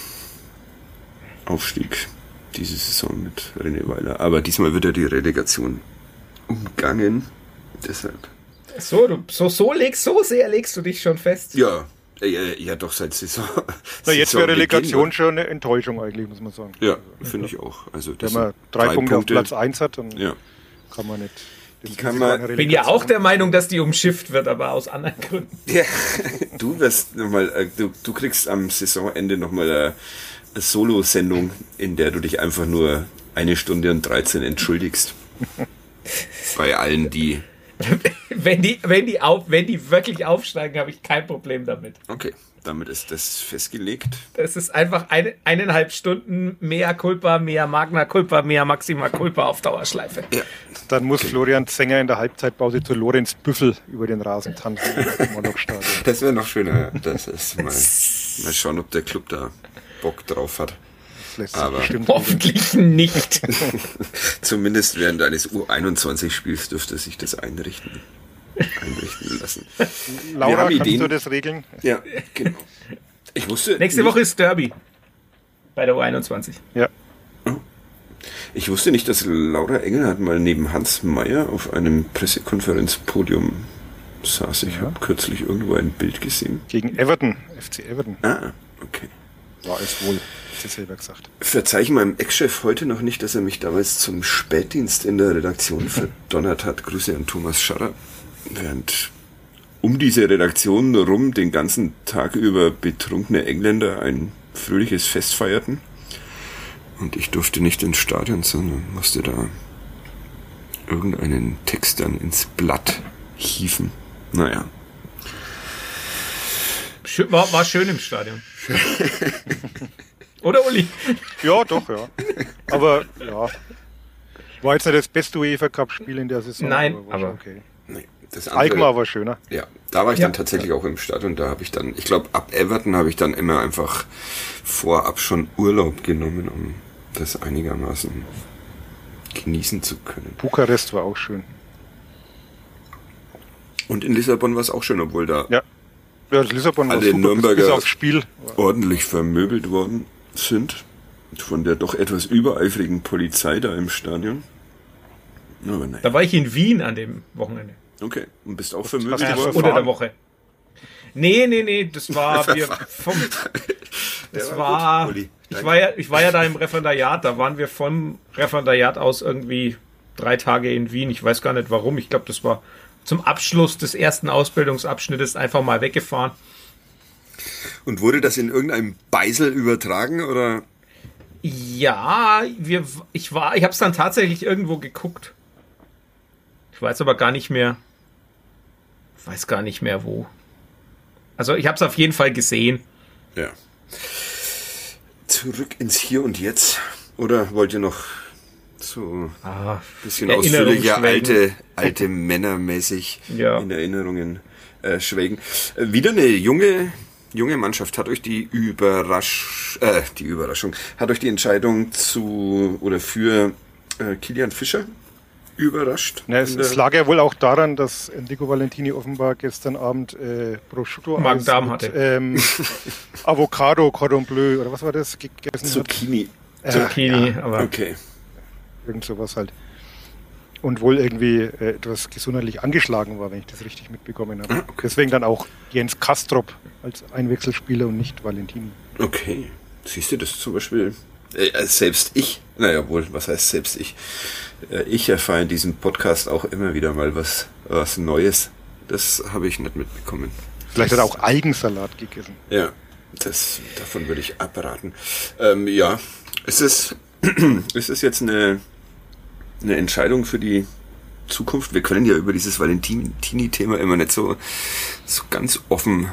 Aufstieg diese Saison mit René Weiler. Aber diesmal wird ja die Relegation umgangen. Deshalb. So, du, so, so legst, so sehr legst du dich schon fest. Ja, ja, ja doch seit Saison. Na, jetzt wäre Saisonbeginn, Relegation schon eine Enttäuschung eigentlich, muss man sagen. Ja, finde ich auch. Also Wenn das man sind drei, Punkte, auf Platz eins hat, dann Ja. kann man nicht. Die kann man- Ich bin ja auch der Meinung, dass die umschifft wird, aber aus anderen Gründen. Ja, du wirst nochmal, äh, du, du kriegst am Saisonende nochmal eine, eine Solo-Sendung, in der du dich einfach nur eine Stunde und dreizehn entschuldigst. Bei allen, die. Wenn die, wenn die, auf, wenn die wirklich aufsteigen, habe ich kein Problem damit. Okay, damit ist das festgelegt. Das ist einfach eine, eineinhalb Stunden mehr Culpa, mehr Magna Culpa, mehr Maxima Culpa auf Dauerschleife. Ja. Dann muss Florian Zenger in der Halbzeitpause zu Lorenz Büffel über den Rasen tanzen im Moloch-Stadion. Das wäre noch schöner. Ja. Das ist mal, mal schauen, ob der Club da Bock drauf hat. Das lässt sich Aber- bestimmt Hoffentlich nicht. Zumindest während eines U einundzwanzig-Spiels dürfte sich das einrichten, einrichten lassen. Wir Laura, haben kannst Ideen. du das regeln? Ja, genau. Ich wusste Nächste nicht, Woche ist Derby. Bei der U einundzwanzig. Ja. Ich wusste nicht, dass Laura Engelhardt mal neben Hans Meyer auf einem Pressekonferenzpodium saß. Ich habe kürzlich irgendwo ein Bild gesehen. Gegen Everton, F C Everton, Ah, okay. war es wohl, hat sie selber gesagt. Verzeih meinem Ex-Chef heute noch nicht, dass er mich damals zum Spätdienst in der Redaktion verdonnert hat. Grüße an Thomas Scharrer. Während um diese Redaktion rum den ganzen Tag über betrunkene Engländer ein fröhliches Fest feierten. Und ich durfte nicht ins Stadion, sondern musste da irgendeinen Text dann ins Blatt hieven. Naja. Schö- War, war schön im Stadion. Oder, Uli? Ja, doch, ja. Aber, ja. War jetzt nicht das beste UEFA-Cup-Spiel in der Saison. Nein, war schon aber- okay. Nee, das andere- Alkmaar war schöner. Ja, da war ich Ja. dann tatsächlich auch im Stadion. Da habe ich dann, ich glaube, ab Everton habe ich dann immer einfach vorab schon Urlaub genommen, um das einigermaßen genießen zu können. Bukarest war auch schön. Und in Lissabon war es auch schön, obwohl da Ja. Ja, das Lissabon war Alle super, Nürnberger- bis aufs Spiel. ordentlich vermöbelt worden sind. Von der doch etwas übereifrigen Polizei da im Stadion. Aber nein. Da war ich in Wien an dem Wochenende. Okay. Und bist auch Hast vermöbelt du Äh, worden? unter der Woche. Nee, nee, nee, das war wir vom Das Der war, gut, Uli. ich Danke. war ja, ich war ja da im Referendariat, da waren wir vom Referendariat aus irgendwie drei Tage in Wien. Ich weiß gar nicht warum. Ich glaube, das war zum Abschluss des ersten Ausbildungsabschnittes einfach mal weggefahren. Und wurde das in irgendeinem Beisel übertragen, oder? Ja, wir, ich war, ich habe es dann tatsächlich irgendwo geguckt. Ich weiß aber gar nicht mehr, weiß gar nicht mehr wo. Also ich habe es auf jeden Fall gesehen. Ja. Zurück ins Hier und Jetzt. Oder wollt ihr noch so Ah, ein bisschen Erinnerung ausführlicher, schwelgen. alte, alte Männermäßig Ja. in Erinnerungen äh, schwelgen? Äh, wieder eine junge, junge Mannschaft. Hat euch die Überrasch, äh, die Überraschung, hat euch die Entscheidung zu oder für äh, Kilian Fischer überrascht? Na, es, In der- es lag ja wohl auch daran, dass Enrico Valentini offenbar gestern Abend äh, Prosciutto Magen-Darm mit, hatte. Ähm, Avocado, Cordon Bleu oder was war das? Gegessen hat. Zucchini. Zucchini, aber Okay. Irgend sowas halt. Und wohl irgendwie äh, etwas gesundheitlich angeschlagen war, wenn ich das richtig mitbekommen habe. Ah, okay. Deswegen dann auch Jens Kastrop als Einwechselspieler und nicht Valentini. Okay. Siehst du, das zum Beispiel, äh, selbst ich, naja wohl, was heißt selbst ich? Äh, ich erfahre in diesem Podcast auch immer wieder mal was, was Neues. Das habe ich nicht mitbekommen. Vielleicht hat er auch Algensalat gegessen. Ja, das, davon würde ich abraten. Ähm, ja, ist es, ist es jetzt eine, eine Entscheidung für die Zukunft. Wir können ja über dieses Valentini-Thema immer nicht so, so ganz offen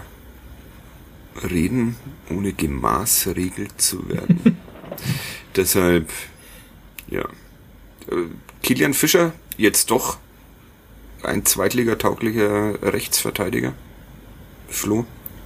reden, ohne gemaßregelt zu werden. Deshalb, ja. Kilian Fischer, jetzt doch ein zweitligatauglicher Rechtsverteidiger. Flo?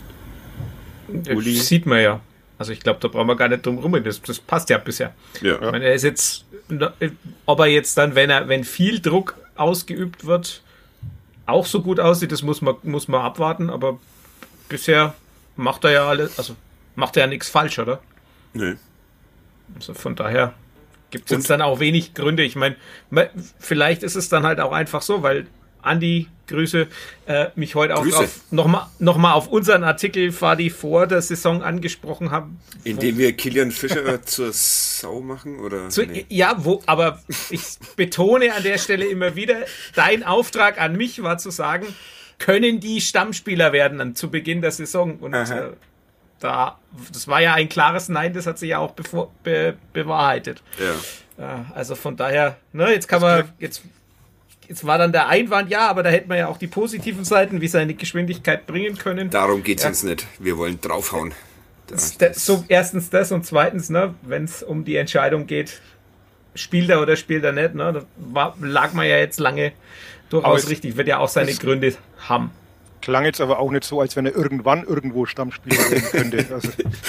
Das sieht man ja. Also ich glaube, da brauchen wir gar nicht drum rum. Das, das passt ja bisher. Ja. Ich meine, er ist jetzt, ob er jetzt dann, wenn er, wenn viel Druck ausgeübt wird, auch so gut aussieht, das muss man, muss man abwarten, aber bisher macht er ja alles, also macht er ja nichts falsch, oder? Nee. Also von daher gibt es jetzt dann auch wenig Gründe. Ich meine, vielleicht ist es dann halt auch einfach so, weil Andi, Grüße, äh, mich heute auch auf, nochmal noch mal auf unseren Artikel Fadi vor der Saison angesprochen haben. Indem wir Kilian Fischer zur Sau machen, oder? Zu, nee. Ja, wo, aber ich betone an der Stelle immer wieder, dein Auftrag an mich war zu sagen, können die Stammspieler werden an, zu Beginn der Saison? Und äh, da, das war ja ein klares Nein, das hat sich ja auch bevor, be, bewahrheitet. Ja. Äh, also von daher, ne, jetzt kann man, jetzt Jetzt war dann der Einwand, ja, aber da hätte man ja auch die positiven Seiten, wie seine Geschwindigkeit bringen können. Darum geht's ja. uns nicht. Wir wollen draufhauen. Das, das, so, erstens das und zweitens, ne, wenn es um die Entscheidung geht, spielt er oder spielt er nicht, ne, da war, lag man ja jetzt lange durchaus richtig, wird ja auch seine Gründe haben. Klang jetzt aber auch nicht so, als wenn er irgendwann irgendwo Stammspieler werden könnte. Also.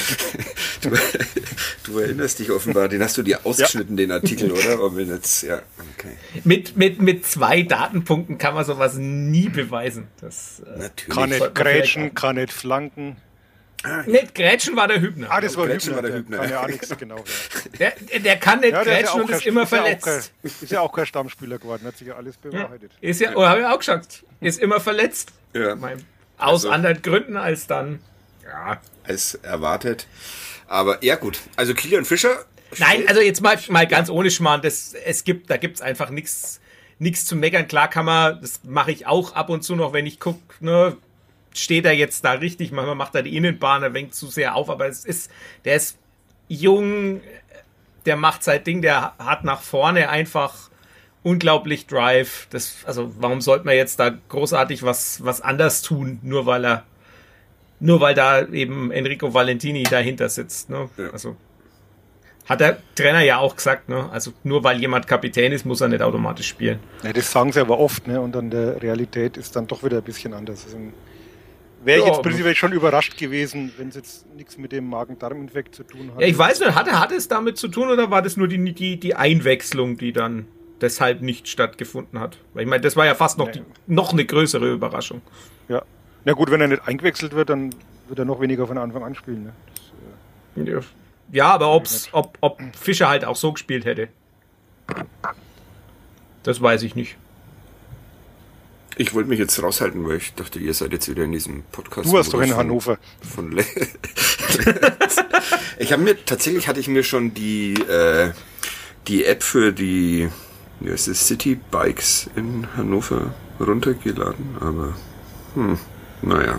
Du, du erinnerst dich offenbar, den hast du dir ausgeschnitten, ja. Den Artikel, oder? Aber jetzt, ja, okay. Mit, mit, mit zwei Datenpunkten kann man sowas nie beweisen. Das, Natürlich. Kann nicht grätschen, kann nicht flanken. Ah, nicht grätschen war der Hübner. Ah, das war Grätschen Hübner. War der Hübner. Kann ja auch nichts genau. Der, der kann nicht ja, grätschen und ist kein, immer ist verletzt. Ja kein, ist ja auch kein Stammspieler geworden, hat sich ja alles bewahrheitet. Ja, ist ja, ja. Oh, habe ich auch gesagt, ist immer verletzt. Ja. Aus also, anderen Gründen als dann, ja. Als erwartet. Aber ja gut, also Kilian Fischer. Nein, also jetzt mal, mal ganz ohne Schmarrn, das, es gibt, da gibt's einfach nichts nichts zu meckern. Klar kann man, das mache ich auch ab und zu noch, wenn ich gucke, ne, steht er jetzt da richtig, manchmal macht er die Innenbahn, er wenkt zu sehr auf, aber es ist, der ist jung, der macht sein Ding, der hat nach vorne einfach unglaublich Drive. Das, also warum sollte man jetzt da großartig was, was anders tun, nur weil er Nur weil da eben Enrico Valentini dahinter sitzt. Ne? Ja. Also hat der Trainer ja auch gesagt, ne? Also nur weil jemand Kapitän ist, muss er nicht automatisch spielen. Ja, das sagen sie aber oft, ne? Und an der Realität ist dann doch wieder ein bisschen anders. Also, wäre ich ja, jetzt prinzipiell schon überrascht gewesen, wenn es jetzt nichts mit dem Magen-Darm-Infekt zu tun hat. Ja, ich weiß nicht, hatte, hatte es damit zu tun oder war das nur die, die, die Einwechslung, die dann deshalb nicht stattgefunden hat? Weil ich meine, das war ja fast noch, nee. die, noch eine größere Überraschung. Ja. Na gut, wenn er nicht eingewechselt wird, dann wird er noch weniger von Anfang an spielen. Ne? Das, äh ja. ja, aber ob's, ob, ob Fischer halt auch so gespielt hätte, das weiß ich nicht. Ich wollte mich jetzt raushalten, weil ich dachte, ihr seid jetzt wieder in diesem Podcast. Du warst doch in von, Hannover. Von Le- ich habe mir, tatsächlich hatte ich mir schon die, äh, die App für die, wie heißt es, City Bikes in Hannover runtergeladen, aber hm. Naja.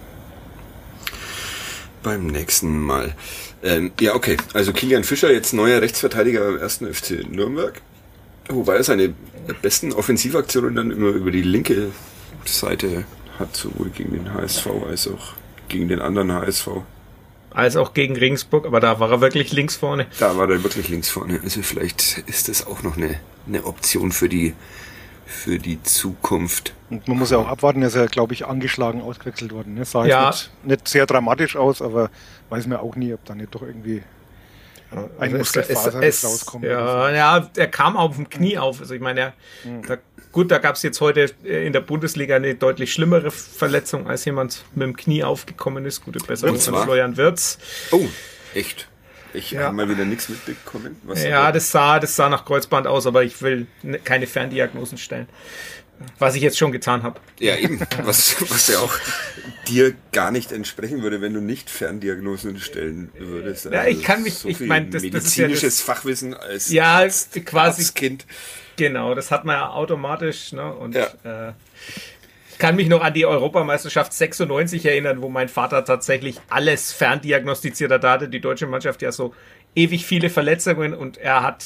Beim nächsten Mal. Ähm, ja, okay. Also Kilian Fischer, jetzt neuer Rechtsverteidiger beim ersten F C Nürnberg. Wobei er seine besten Offensivaktionen dann immer über die linke Seite hat, sowohl gegen den H S V als auch gegen den anderen H S V. Als auch gegen Regensburg, aber da war er wirklich links vorne. Da war er wirklich links vorne. Also vielleicht ist das auch noch eine, eine Option für die für die Zukunft. Und man muss ja auch abwarten, er ist ja, glaube ich, angeschlagen ausgewechselt worden. Ne? Sah ja. jetzt nicht, nicht sehr dramatisch aus, aber weiß man auch nie, ob da nicht doch irgendwie ein Muskelfaser rauskommt. Ja, so. Ja, er kam auf dem Knie auf. Also ich meine, er, mhm. da, gut, da gab es jetzt heute in der Bundesliga eine deutlich schlimmere Verletzung, als jemand mit dem Knie aufgekommen ist. Gute Besserung von Florian Wirtz. Oh, echt? Ich ja. habe mal wieder nichts mitbekommen. Was ja, das sah, das sah nach Kreuzband aus, aber ich will keine Ferndiagnosen stellen. Was ich jetzt schon getan habe. Ja, eben. Was, was ja auch dir gar nicht entsprechen würde, wenn du nicht Ferndiagnosen stellen würdest. Also ja, ich kann mich, so ich meine, das, medizinisches das ist ja das, Fachwissen als, ja, als quasi Kind. Genau, das hat man ja automatisch. Ne? Und ja. äh, ich kann mich noch an die Europameisterschaft sechsundneunzig erinnern, wo mein Vater tatsächlich alles ferndiagnostiziert hat. Da hatte die deutsche Mannschaft ja so ewig viele Verletzungen und er hat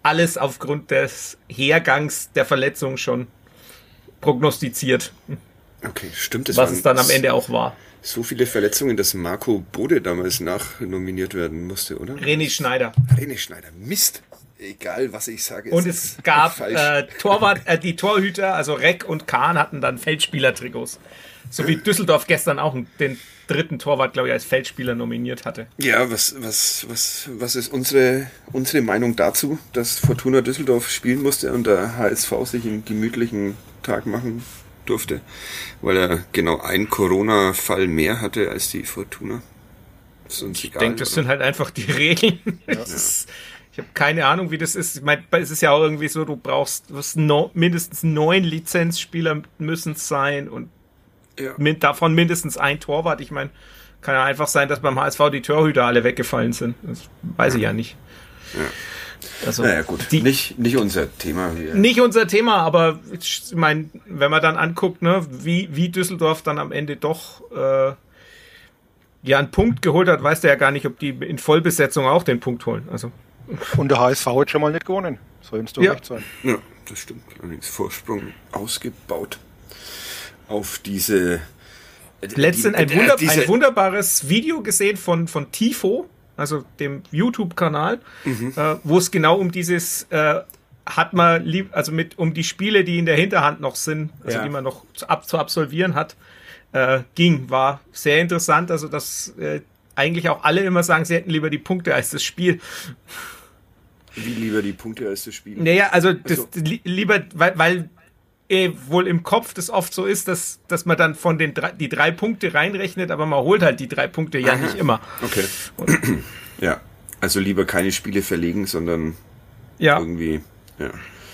alles aufgrund des Hergangs der Verletzung schon prognostiziert. Okay, stimmt. Das was es dann am Ende auch war. So viele Verletzungen, dass Marco Bode damals nachnominiert werden musste, oder? René Schneider. René Schneider. Mist. Egal, was ich sage. Und es gab äh, Torwart, äh, die Torhüter, also Reck und Kahn hatten dann Feldspieler-Trikots. So wie Düsseldorf gestern auch den dritten Torwart, glaube ich, als Feldspieler nominiert hatte. Ja, was, was, was, was ist unsere, unsere Meinung dazu, dass Fortuna Düsseldorf spielen musste und der H S V sich einen gemütlichen Tag machen durfte, weil er genau einen Corona-Fall mehr hatte als die Fortuna? Das ist uns ich egal, denke, das oder? sind halt einfach die Regeln. Ja. Das ist, ich habe keine Ahnung, wie das ist. Ich meine, es ist ja auch irgendwie so, du brauchst du hast no, mindestens neun Lizenzspieler müssen es sein und Ja. mit, davon mindestens ein Torwart. Ich meine, kann ja einfach sein, dass beim H S V die Torhüter alle weggefallen sind. Das weiß ich ja nicht. Ja. Also, Naja, gut. Die, nicht, nicht unser Thema. Wir nicht unser Thema, aber ich meine, wenn man dann anguckt, ne, wie, wie Düsseldorf dann am Ende doch äh, ja einen Punkt geholt hat, weiß der ja gar nicht, ob die in Vollbesetzung auch den Punkt holen. Also Und der H S V hat schon mal nicht gewonnen. Soll uns doch Ja. recht sein. Ja, das stimmt. Allerdings Vorsprung ausgebaut auf diese... letztens ein, die- Wunder, diese- ein wunderbares Video gesehen von, von Tifo, also dem YouTube-Kanal, äh, wo es genau um dieses äh, hat man lieb, also mit um die Spiele, die in der Hinterhand noch sind, also Ja. die man noch zu, ab, zu absolvieren hat, äh, ging. War sehr interessant, also dass äh, eigentlich auch alle immer sagen, sie hätten lieber die Punkte als das Spiel. Wie lieber die Punkte als das Spiel. Naja, also das Also- li lieber, weil, weil eh wohl im Kopf das oft so ist, dass, dass man dann von den drei, die drei Punkte reinrechnet, aber man holt halt die drei Punkte ja Aha. nicht immer. Okay. Ja, also lieber keine Spiele verlegen, sondern Ja, irgendwie, ja.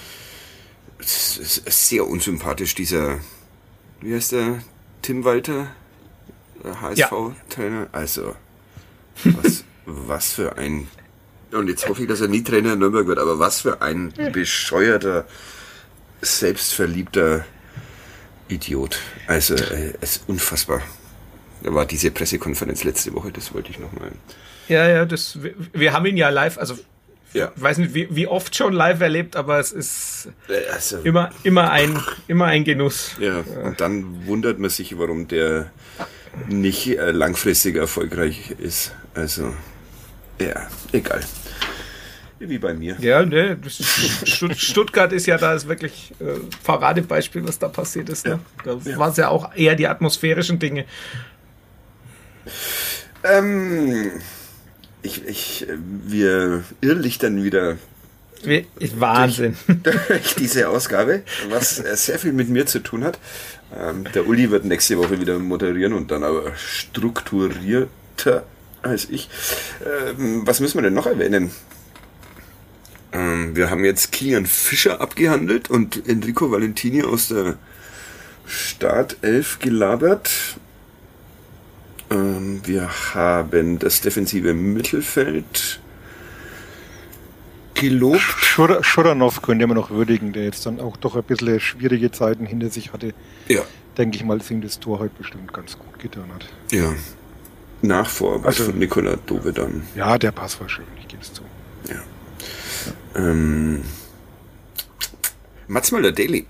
Es ist sehr unsympathisch, dieser, wie heißt der, Tim Walter, der H S V-Trainer. Also, was, was für ein, und jetzt hoffe ich, dass er nie Trainer in Nürnberg wird, aber was für ein bescheuerter, selbstverliebter Idiot. Also, äh, es ist unfassbar. Da war diese Pressekonferenz letzte Woche, das wollte ich nochmal. ja, ja, das, wir, wir haben ihn ja live, also Ja. ich weiß nicht, wie, wie oft schon live erlebt, aber es ist Also, immer, immer ein, immer ein Genuss. ja, und dann wundert man sich, warum der nicht äh, langfristig erfolgreich ist. Also, ja, egal. Wie bei mir. Ja, ne, das Stutt- Stuttgart ist ja da ist wirklich äh, Paradebeispiel, was da passiert ist. Ne? Da Ja. waren es ja auch eher die atmosphärischen Dinge. Ähm, ich, ich, äh, wir irrlichtern wieder Wie- ist Wahnsinn. durch diese Ausgabe, was äh, sehr viel mit mir zu tun hat. Ähm, der Uli wird nächste Woche wieder moderieren und dann aber strukturierter als ich. Ähm, was müssen wir denn noch erwähnen? Ähm, wir haben jetzt Kilian Fischer abgehandelt und Enrico Valentini aus der Startelf gelabert. Ähm, wir haben das defensive Mittelfeld gelobt. Schur Schuranov könnte man noch würdigen, der jetzt dann auch doch ein bisschen schwierige Zeiten hinter sich hatte. Ja, Denke ich mal, dass ihm das Tor heute bestimmt ganz gut getan hat. ja. Nachvorarbeit Also- von Nikola Dovedan. Ja, der Pass war schön, ich gebe es zu. Ja. Ähm, Mats Möller-Daly.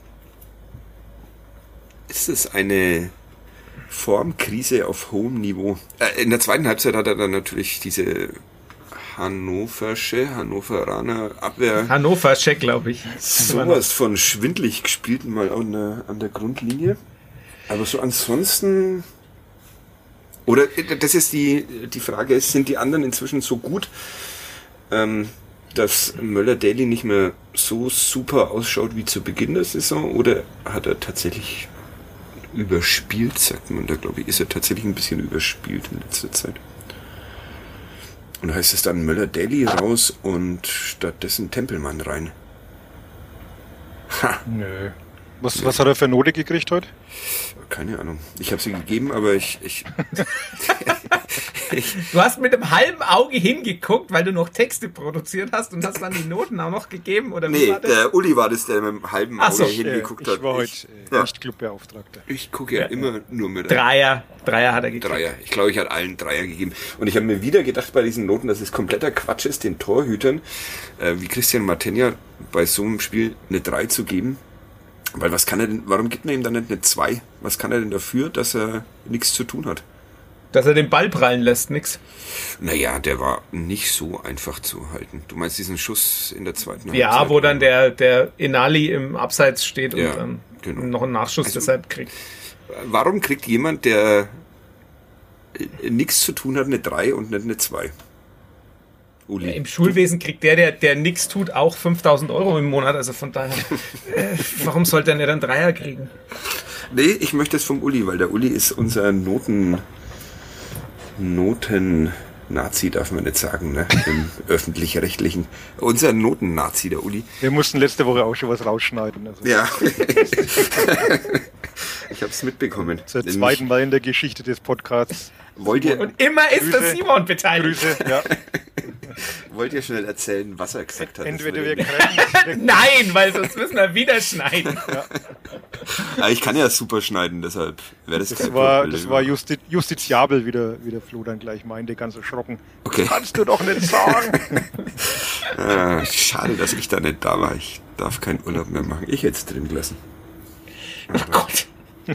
Ist es eine Formkrise auf hohem Niveau? Äh, in der zweiten Halbzeit hat er dann natürlich diese hannoversche, hannoveraner Abwehr Hannover, Check, glaube ich. sowas von schwindlig gespielt, mal an der, an der Grundlinie. Aber so ansonsten... Oder äh, das ist die, die Frage, sind die anderen inzwischen so gut, ähm, dass Möller-Daly nicht mehr so super ausschaut wie zu Beginn der Saison? Oder hat er tatsächlich überspielt, sagt man da, glaube ich, ist er tatsächlich ein bisschen überspielt in letzter Zeit? Und heißt es dann Möller-Daly raus und stattdessen Tempelmann rein? Ha! Nö. Was, was hat er für Note gekriegt heute? Keine Ahnung. Ich habe sie gegeben, aber ich... ich, ich du hast mit einem halben Auge hingeguckt, weil du noch Texte produziert hast und hast dann die Noten auch noch gegeben? Oder nee, der Uli war das, der mit einem halben Auge so, hingeguckt äh, hat. Ich war heute äh, ja. nicht Clubbeauftragter. Ich gucke ja, ja immer nur mit... Dreier. Dreier hat er gegeben. Dreier. Ich glaube, ich hatte allen Dreier gegeben. Und ich habe mir wieder gedacht bei diesen Noten, dass es kompletter Quatsch ist, den Torhütern, äh, wie Christian Martenja, bei so einem Spiel eine drei zu geben. Weil was kann er denn, warum gibt man ihm dann nicht eine zwei? Was kann er denn dafür, dass er nichts zu tun hat? Dass er den Ball prallen lässt, nix? Naja, der war nicht so einfach zu halten. Du meinst diesen Schuss in der zweiten Halbzeit? Ja, wo dann der, der Inali im Abseits steht ja, und dann genau. noch einen Nachschuss also, deshalb kriegt. Warum kriegt jemand, der nichts zu tun hat, eine drei und nicht eine zwei? Ja, im Schulwesen kriegt der, der, der nichts tut, auch fünftausend Euro im Monat. Also von daher, äh, warum sollte er nicht einen Dreier kriegen? Nee, ich möchte es vom Uli, weil der Uli ist unser Noten... Noten-Nazi, darf man nicht sagen, ne? Im öffentlich-rechtlichen. Unser Noten-Nazi, der Uli. Wir mussten letzte Woche auch schon was rausschneiden. Also. Ja. Ich habe es mitbekommen. Zum zweiten Mal in der Geschichte des Podcasts. Wollt ihr, und immer ist Grüße, der Simon beteiligt. Grüße, ja. Wollt ihr schnell erzählen, was er gesagt hat? Entweder wir können. Nein, weil sonst müssen wir wieder schneiden. Ja. Ja, ich kann ja super schneiden, deshalb wäre das, das kein war, Problem. Das war justi- justiziabel, wie der, wie der Flo dann gleich meinte, ganz erschrocken. Okay. Kannst du doch nicht sagen. Ah, schade, dass ich da nicht da war. Ich darf keinen Urlaub mehr machen. Ich hätte es drin gelassen. Oh Gott.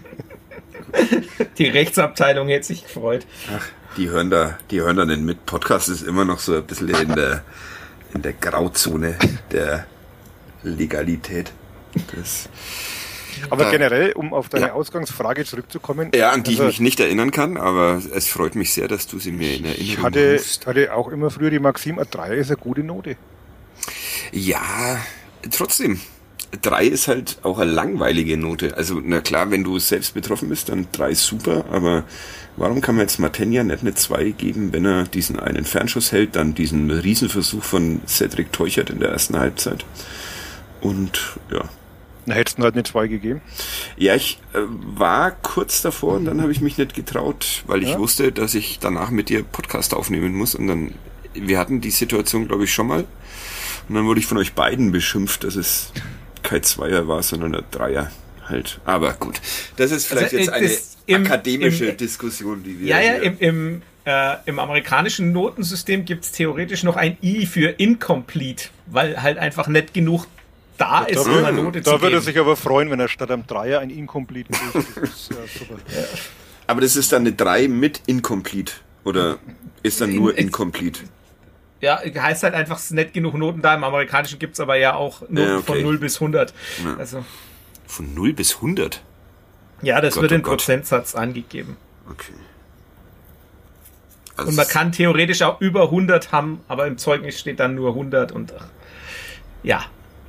Die Rechtsabteilung hätte sich gefreut. Ach, die hören da, die hören da nicht mit. Podcast ist immer noch so ein bisschen in der, in der Grauzone der Legalität. Das, aber da, generell, um auf deine ja. Ausgangsfrage zurückzukommen. Ja, an die also, ich mich nicht erinnern kann, aber es freut mich sehr, dass du sie mir in Erinnerung ich hatte, rufst. hatte auch immer früher die Maxim, drei ist eine gute Note. Ja, trotzdem. Drei ist halt auch eine langweilige Note. Also, na klar, wenn du selbst betroffen bist, dann drei ist super, aber warum kann man jetzt Martenja nicht eine zwei geben, wenn er diesen einen Fernschuss hält, dann diesen Riesenversuch von Cedric Teuchert in der ersten Halbzeit? Und, ja. Na, hättest du halt eine zwei gegeben? Ja, ich äh, war kurz davor und dann habe ich mich nicht getraut, weil ich ja. wusste, dass ich danach mit dir Podcast aufnehmen muss und dann, wir hatten die Situation, glaube ich, schon mal und dann wurde ich von euch beiden beschimpft, dass es kein Zweier war, sondern ein Dreier halt. Aber gut, das ist vielleicht also, jetzt eine im, akademische im, Diskussion, die wir... Ja, ja, im, im, äh, im amerikanischen Notensystem gibt es theoretisch noch ein I für incomplete, weil halt einfach nicht genug da ist, um eine Note zu Da geben. würde er sich aber freuen, wenn er statt am Dreier ein Incomplete kriegt. Das ist ja super. Ja. Aber das ist dann eine drei mit Incomplete oder ist dann nur Incomplete? Ja, heißt halt einfach, es ist nicht genug Noten da. Im Amerikanischen gibt es aber ja auch Noten ja, okay. von null bis hundert. Ja. Also, von null bis hundert? Ja, das Gott, wird in oh Gott. Prozentsatz angegeben. Okay. Also und man kann theoretisch auch über hundert haben, aber im Zeugnis steht dann nur hundert und ach, ja.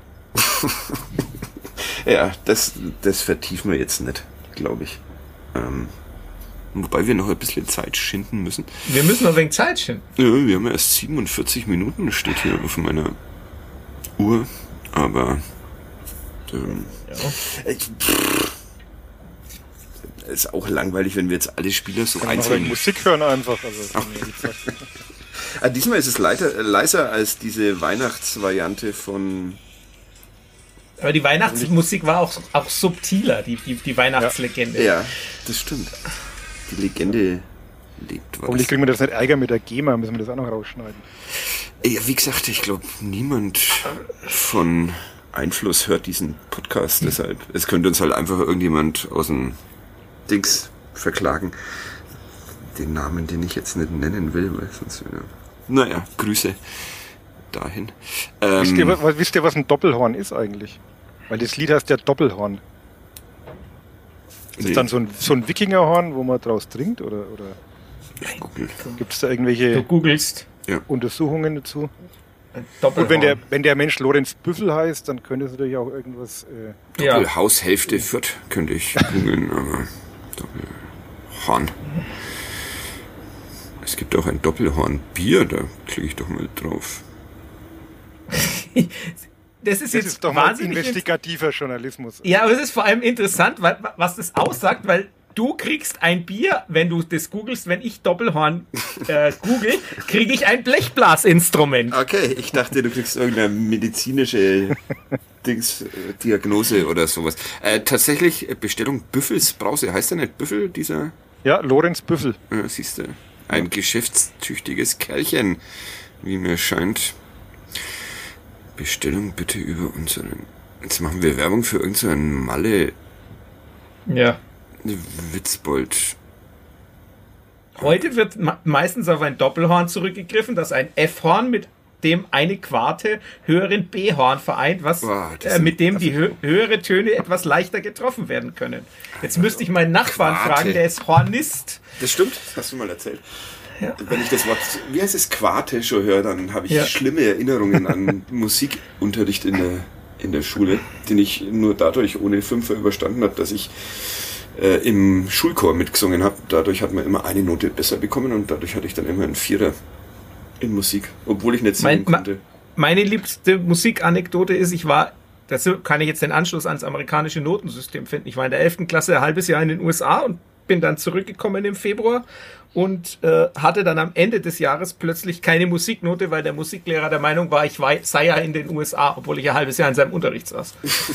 Ja, das, das vertiefen wir jetzt nicht, glaube ich. Ähm, wobei wir noch ein bisschen Zeit schinden müssen. Wir müssen noch ein wenig Zeit schinden. Ja, wir haben ja erst siebenundvierzig Minuten, steht hier auf meiner Uhr. Aber ähm, ja. ich, pff, ist auch langweilig, wenn wir jetzt alle Spieler so einzeln... Musik hören einfach. Also ah, diesmal ist es leiser, leiser als diese Weihnachtsvariante von... Aber die Weihnachtsmusik war auch, auch subtiler, die, die, die Weihnachtslegende. Ja, das stimmt. Die Legende lebt. Hoffentlich kriegen wir das nicht Ärger mit der GEMA, müssen wir das auch noch rausschneiden. Ja, wie gesagt, ich glaube, niemand von Einfluss hört diesen Podcast, deshalb. Es könnte uns halt einfach irgendjemand aus dem Dings verklagen. Den Namen, den ich jetzt nicht nennen will, weil sonst wieder... Naja, Grüße dahin. Ähm, wisst, ihr, was, wisst ihr, was ein Doppelhorn ist eigentlich? Weil das Lied heißt ja Doppelhorn. Ist nee. das dann so ein, so ein Wikingerhorn, wo man draus trinkt? Oder, oder gibt es da irgendwelche du googelst. Untersuchungen dazu? Doppelhorn. Und wenn der, wenn der Mensch Lorenz Büffel heißt, dann könnte es natürlich auch irgendwas... Äh Doppelhaushälfte ja. Fürth könnte ich googeln, aber Doppelhorn. Es gibt auch ein Doppelhorn-Bier, da klicke ich doch mal drauf. das ist Das jetzt ist doch mal wahnsinnig investigativer Journalismus. Ja, aber es ist vor allem interessant, weil, was das aussagt, weil du kriegst ein Bier, wenn du das googelst, wenn ich Doppelhorn äh, google, kriege ich ein Blechblasinstrument. Okay, ich dachte, du kriegst irgendeine medizinische Dings, äh, Diagnose oder sowas. Äh, tatsächlich, Bestellung Büffels Brause. Heißt der nicht Büffel, dieser? Ja, Lorenz Büffel. Ja, siehst du. Ein geschäftstüchtiges Kerlchen, wie mir scheint. Bestellung bitte über unseren... Jetzt machen wir Werbung für irgendeinen Malle... Ja. Witzbold. Heute wird meistens auf ein Doppelhorn zurückgegriffen, das ein F-Horn mit dem eine Quarte höheren B-Horn vereint, was Wow, äh, mit dem die hö- höhere Töne etwas leichter getroffen werden können. Jetzt müsste ich meinen Nachbarn Quarte. fragen, der ist Hornist. Das stimmt, das hast du mal erzählt. Ja. Wenn ich das Wort, wie heißt es, Quarte schon höre, dann habe ich Ja. schlimme Erinnerungen an Musikunterricht in der, in der Schule, den ich nur dadurch ohne Fünfer überstanden habe, dass ich äh, im Schulchor mitgesungen habe. Dadurch hat man immer eine Note besser bekommen und dadurch hatte ich dann immer einen Vierer in Musik, obwohl ich nicht singen Mein, konnte. meine liebste Musikanekdote ist, ich war, dazu kann ich jetzt den Anschluss ans amerikanische Notensystem finden. Ich war in der elften Klasse ein halbes Jahr in den U S A und bin dann zurückgekommen im Februar und äh, hatte dann am Ende des Jahres plötzlich keine Musiknote, weil der Musiklehrer der Meinung war, ich war, sei ja in den U S A, obwohl ich ein halbes Jahr in seinem Unterricht saß.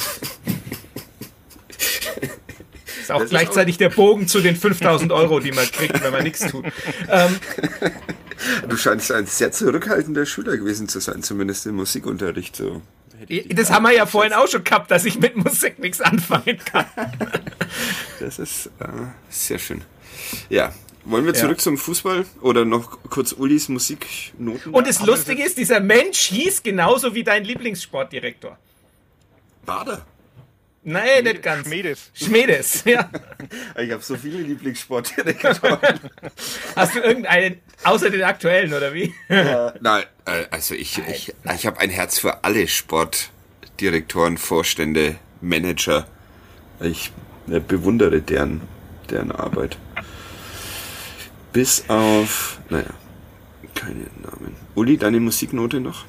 Ist auch Das ist gleichzeitig der Bogen zu den fünftausend Euro, die man kriegt, wenn man nichts tut. Ähm, Du scheinst ein sehr zurückhaltender Schüler gewesen zu sein, zumindest im Musikunterricht. So. das haben wir ja vorhin auch schon gehabt, dass ich mit Musik nichts anfangen kann. Das ist äh, sehr schön. Ja, wollen wir Ja. zurück zum Fußball oder noch kurz Ulis Musiknoten? Und das Lustige ist, dieser Mensch hieß genauso wie dein Lieblingssportdirektor. Bader. Nein, nicht ganz. Schmedes. Schmedes, ja. Ich habe so viele Lieblingssportdirektoren. Hast du irgendeinen, außer den aktuellen, oder wie? Nein, äh, also ich, ich, ich habe ein Herz für alle Sportdirektoren, Vorstände, Manager. Ich äh, bewundere deren, deren Arbeit. Bis auf, naja, keine Namen. Uli, deine Musiknote noch?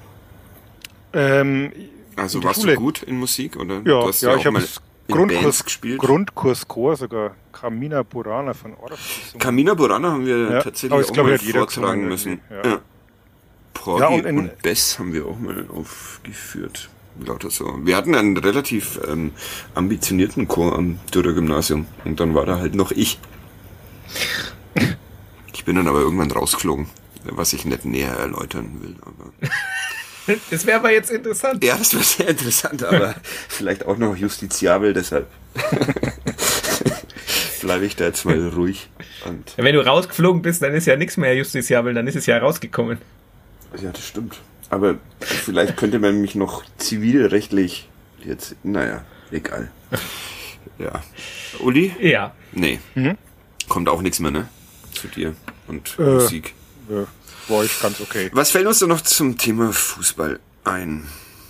Ähm, Also in der warst Schule. du gut in Musik? Oder? Ja, du hast ja, ich habe mal in Bands Grundkurs, gespielt. Grundkurs Chor, sogar Carmina Burana von Orff. Camina Burana haben wir Ja, aber tatsächlich das auch glaub mal ich, hat jeder vortragen gesungen müssen. irgendwie, Ja. ja. Porgy Ja, und, und in- Bess haben wir auch mal aufgeführt. Lauter so. Wir hatten einen relativ ähm, ambitionierten Chor am Dürer Gymnasium und dann war da halt noch ich. Ich bin dann aber irgendwann rausgeflogen, was ich nicht näher erläutern will. Aber Das wäre aber jetzt interessant. ja, das wäre sehr interessant, aber vielleicht auch noch justiziabel, deshalb bleibe ich da jetzt mal ruhig. Und Wenn du rausgeflogen bist, dann ist ja nichts mehr justiziabel, dann ist es ja rausgekommen. ja, das stimmt. Aber vielleicht könnte man mich noch zivilrechtlich jetzt, naja, egal. Ja. Uli? Ja. Nee. Kommt auch nichts mehr, ne? Zu dir und Äh. Musik. Ja, war ich ganz okay. Was fällt uns da noch zum Thema Fußball ein?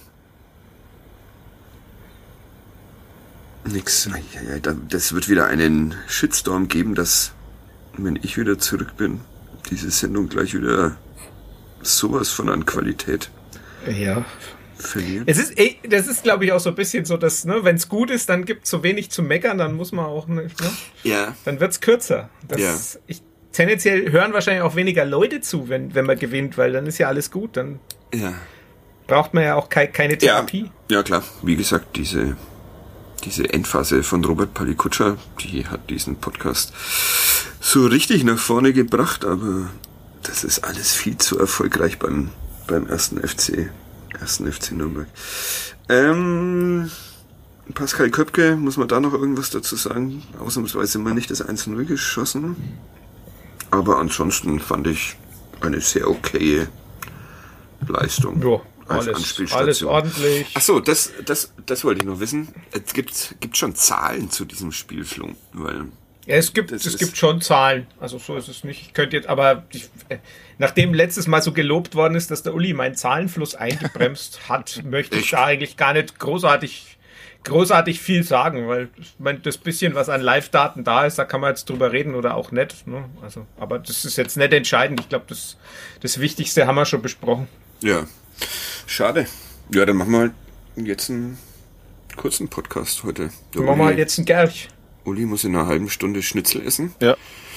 Nix. Ja, ja, da- das wird wieder einen Shitstorm geben, dass, wenn ich wieder zurück bin, diese Sendung gleich wieder sowas von an Qualität Ja. verliert. Es ist, ey, das ist, glaube ich, auch so ein bisschen so, dass, ne, wenn es gut ist, dann gibt es so wenig zu meckern, dann muss man auch, ne, ne, Ja. dann wird es kürzer. Das, Ja. ich, tendenziell hören wahrscheinlich auch weniger Leute zu, wenn, wenn man gewinnt, weil dann ist ja alles gut, dann Ja. braucht man ja auch kei, keine Therapie. Ja, ja, klar. Wie gesagt, diese, diese Endphase von Robert Palikutscher, die hat diesen Podcast so richtig nach vorne gebracht, aber das ist alles viel zu erfolgreich beim, beim ersten F C, ersten F C Nürnberg. Ähm, Pascal Köpke, muss man da noch irgendwas dazu sagen? Ausnahmsweise mal nicht das eins null geschossen. Aber ansonsten fand ich eine sehr okaye Leistung. Ja, als alles, Anspielstation. alles ordentlich. Ach so, das, das, das wollte ich noch wissen. Es gibt, gibt schon Zahlen zu diesem Spielflug, weil Ja, es gibt, Das es ist- gibt schon Zahlen. Also so ist es nicht. Ich könnte jetzt, aber ich, äh, nachdem letztes Mal so gelobt worden ist, dass der Uli meinen Zahlenfluss eingebremst hat, möchte ich Echt? da eigentlich gar nicht großartig, großartig viel sagen, weil ich mein, das bisschen, was an Live-Daten da ist, da kann man jetzt drüber reden oder auch nicht. Ne? Also, aber das ist jetzt nicht entscheidend. Ich glaube, das, das Wichtigste haben wir schon besprochen. ja, schade. Ja, dann machen wir halt jetzt einen kurzen Podcast heute. Dann machen wir halt jetzt einen Gerch. Uli muss in einer halben Stunde Schnitzel essen. Ja.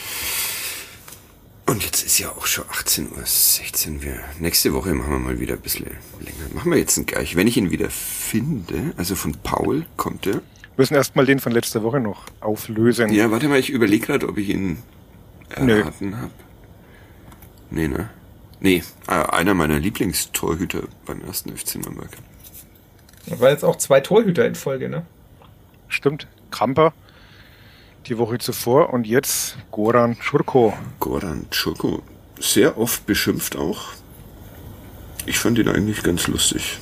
Und jetzt ist ja auch schon achtzehn Uhr sechzehn. Wir, nächste Woche machen wir mal wieder ein bisschen länger. Machen wir jetzt einen Gerch. Wenn ich ihn wieder finde, also von Paul kommt der. Wir müssen erstmal den von letzter Woche noch auflösen. Ja, warte mal, ich überlege gerade, ob ich ihn erraten habe. Nee, ne? Nee, einer meiner Lieblingstorhüter beim ersten F C Nürnberg. Das war jetzt auch zwei Torhüter in Folge, ne? Stimmt. Kamper die Woche zuvor und jetzt Goran Čurko. Goran Čurko. Sehr oft beschimpft auch. Ich fand ihn eigentlich ganz lustig.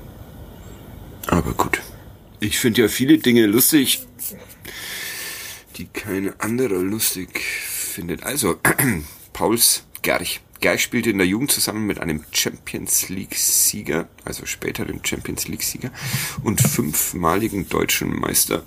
Aber gut. Ich finde ja viele Dinge lustig, die kein anderer lustig findet. Also, Pauls Gerch. Gerch spielte in der Jugend zusammen mit einem Champions-League-Sieger, also späteren Champions-League-Sieger und fünfmaligen deutschen Meister.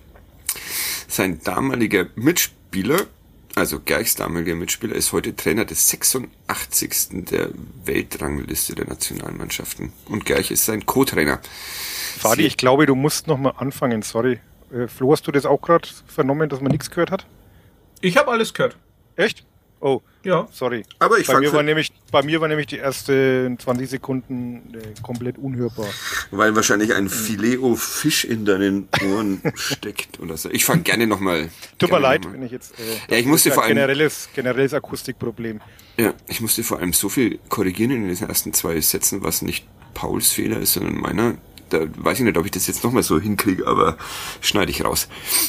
Sein damaliger Mitspieler, also Gerchs damaliger Mitspieler, ist heute Trainer des sechsundachtzigsten der Weltrangliste der Nationalmannschaften. Und Gerch ist sein Co-Trainer. Fadi, ich glaube, du musst nochmal anfangen, sorry. Äh, Flo, hast du das auch gerade vernommen, dass man nichts gehört hat? Ich habe alles gehört. Echt? Oh, ja. Sorry. Aber ich bei, mir für, war nämlich, bei mir war nämlich die ersten zwanzig Sekunden äh, komplett unhörbar. Weil wahrscheinlich ein Filet-O-Fisch in deinen Ohren steckt oder so. Ich fange gerne nochmal. Tut mir leid, wenn ich jetzt... Äh, ja, ich musste vor allem... Generelles, generelles Akustikproblem. Ja, ich musste vor allem so viel korrigieren in den ersten zwei Sätzen, was nicht Pauls Fehler ist, sondern meiner. Da weiß ich nicht, ob ich das jetzt nochmal so hinkriege, aber schneide ich raus.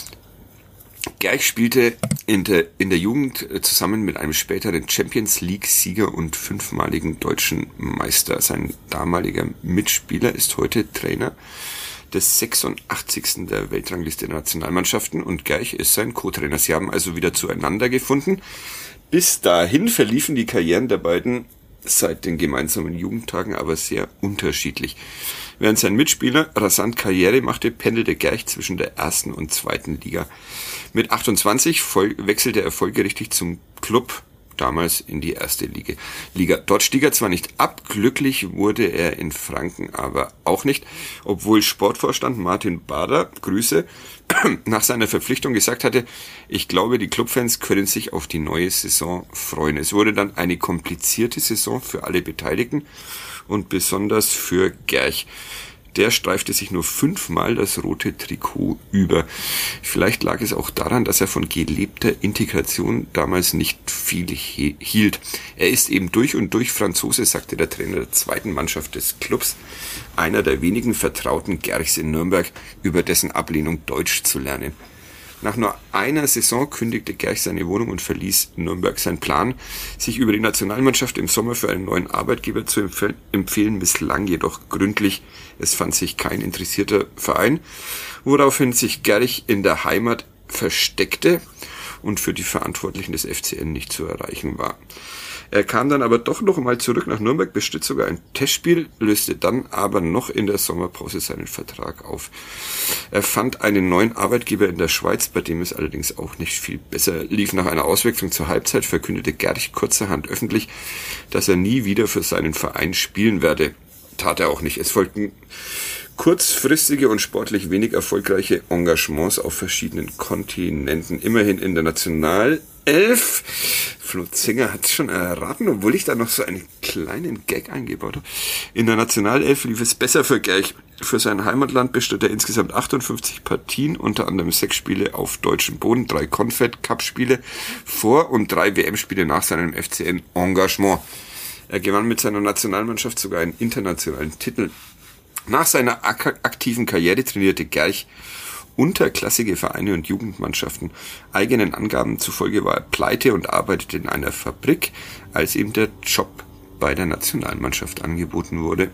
Gerch spielte in der, in der Jugend zusammen mit einem späteren Champions-League-Sieger und fünfmaligen deutschen Meister. Sein damaliger Mitspieler ist heute Trainer des sechsundachtzigsten der Weltrangliste der Nationalmannschaften und Gerch ist sein Co-Trainer. Sie haben also wieder zueinander gefunden. Bis dahin verliefen die Karrieren der beiden seit den gemeinsamen Jugendtagen aber sehr unterschiedlich. Während sein Mitspieler rasant Karriere machte, pendelte Gerch zwischen der ersten und zweiten Liga. Mit achtundzwanzig wechselte er folgerichtig zum Club, damals in die erste Liga. Dort stieg er zwar nicht ab, glücklich wurde er in Franken aber auch nicht, obwohl Sportvorstand Martin Bader, Grüße, nach seiner Verpflichtung gesagt hatte, ich glaube, die Clubfans können sich auf die neue Saison freuen. Es wurde dann eine komplizierte Saison für alle Beteiligten und besonders für Gerch. Der streifte sich nur fünfmal das rote Trikot über. Vielleicht lag es auch daran, dass er von gelebter Integration damals nicht viel hielt. Er ist eben durch und durch Franzose, sagte der Trainer der zweiten Mannschaft des Clubs, einer der wenigen Vertrauten Gerchs in Nürnberg, über dessen Ablehnung Deutsch zu lernen. Nach nur einer Saison kündigte Gerch seine Wohnung und verließ Nürnberg. Sein Plan, sich über die Nationalmannschaft im Sommer für einen neuen Arbeitgeber zu empfehlen, misslang jedoch gründlich. Es fand sich kein interessierter Verein, woraufhin sich Gerch in der Heimat versteckte und für die Verantwortlichen des F C N nicht zu erreichen war. Er kam dann aber doch noch einmal zurück nach Nürnberg, bestritt sogar ein Testspiel, löste dann aber noch in der Sommerpause seinen Vertrag auf. Er fand einen neuen Arbeitgeber in der Schweiz, bei dem es allerdings auch nicht viel besser lief. Nach einer Auswechslung zur Halbzeit verkündete Gerch kurzerhand öffentlich, dass er nie wieder für seinen Verein spielen werde. Tat er auch nicht. Es folgten kurzfristige und sportlich wenig erfolgreiche Engagements auf verschiedenen Kontinenten. Immerhin in der Nationalelf. Flo Zinger hat es schon erraten, obwohl ich da noch so einen kleinen Gag eingebaut habe. In der Nationalelf lief es besser für Gerch. Für sein Heimatland bestritt er insgesamt achtundfünfzig Partien, unter anderem sechs Spiele auf deutschem Boden, drei Confed-Cup-Spiele vor und drei W M-Spiele nach seinem F C N-Engagement. Er gewann mit seiner Nationalmannschaft sogar einen internationalen Titel. Nach seiner ak- aktiven Karriere trainierte Gerch unterklassige Vereine und Jugendmannschaften. Eigenen Angaben zufolge war er pleite und arbeitete in einer Fabrik, als ihm der Job bei der Nationalmannschaft angeboten wurde.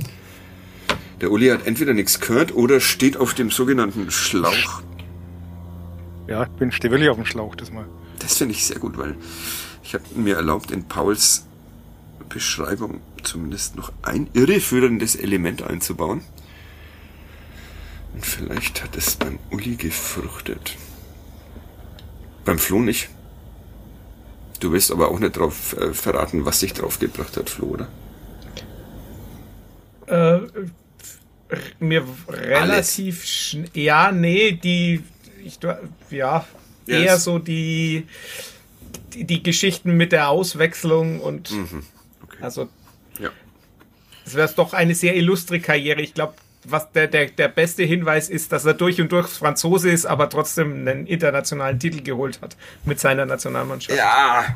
Der Uli hat entweder nichts gehört oder steht auf dem sogenannten Schlauch. Ja, ich bin stehe wirklich auf dem Schlauch das Mal. Das finde ich sehr gut, weil ich habe mir erlaubt, in Pauls Beschreibung zumindest noch ein irreführendes Element einzubauen. Und vielleicht hat es beim Uli gefruchtet. Beim Flo nicht. Du willst aber auch nicht drauf äh, verraten, was dich drauf gebracht hat, Flo, oder? Äh, mir relativ schnell, ja, nee, die, ich, ja, eher yes. so die, die, die Geschichten mit der Auswechslung und, mhm. okay. also, ja. es wäre doch eine sehr illustre Karriere. Ich glaube, was der, der, der beste Hinweis ist, dass er durch und durch Franzose ist, aber trotzdem einen internationalen Titel geholt hat mit seiner Nationalmannschaft. Ja.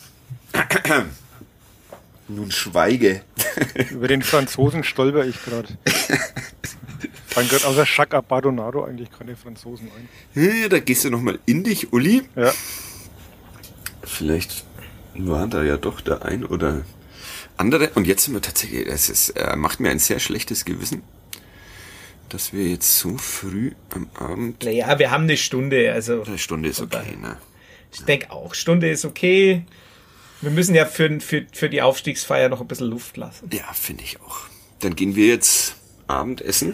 Nun schweige. Über den Franzosen stolper ich gerade. Fallen gerade außer Jacques Abadonado eigentlich keine Franzosen ein. Ja, da gehst du nochmal in dich, Uli. Ja. Vielleicht war da ja doch der ein oder andere. Und jetzt sind wir tatsächlich, es ist, äh, macht mir ein sehr schlechtes Gewissen, dass wir jetzt so früh am Abend... Naja, wir haben eine Stunde, also... Eine Stunde ist okay, ne? Ich denke auch, Stunde ist okay. Wir müssen ja für, für, für die Aufstiegsfeier noch ein bisschen Luft lassen. Ja, finde ich auch. Dann gehen wir jetzt Abendessen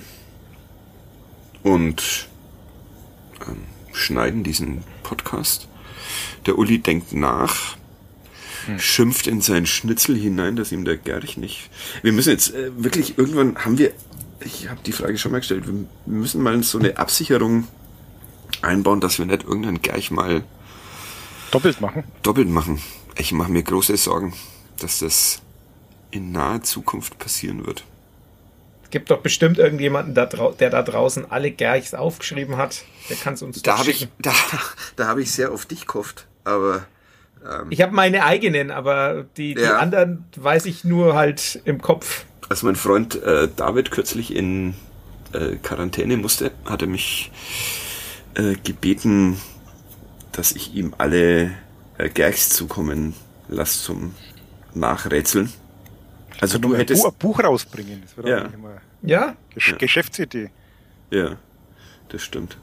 und ähm, schneiden diesen Podcast. Der Uli denkt nach, hm. schimpft in sein Schnitzel hinein, dass ihm der Gerch nicht... Wir müssen jetzt äh, wirklich, irgendwann haben wir... Ich habe die Frage schon mal gestellt, wir müssen mal so eine Absicherung einbauen, dass wir nicht irgendeinen Gerch mal doppelt machen. Doppelt machen. Ich mache mir große Sorgen, dass das in naher Zukunft passieren wird. Es gibt doch bestimmt irgendjemanden, der da draußen alle Gerchs aufgeschrieben hat. Der kann es uns da doch hab schicken. Ich, da da habe ich sehr auf dich gehofft, aber... Ähm, ich habe meine eigenen, aber die, die ja. anderen weiß ich nur halt im Kopf. Als mein Freund äh, David kürzlich in äh, Quarantäne musste, hat er mich äh, gebeten, dass ich ihm alle äh, Gerchs zukommen lasse zum Nachrätseln. Also du ein hättest... Buch, ein Buch rausbringen, das wäre ja. eigentlich immer Ja? Gesch- ja. Geschäftsidee. Ja, das stimmt.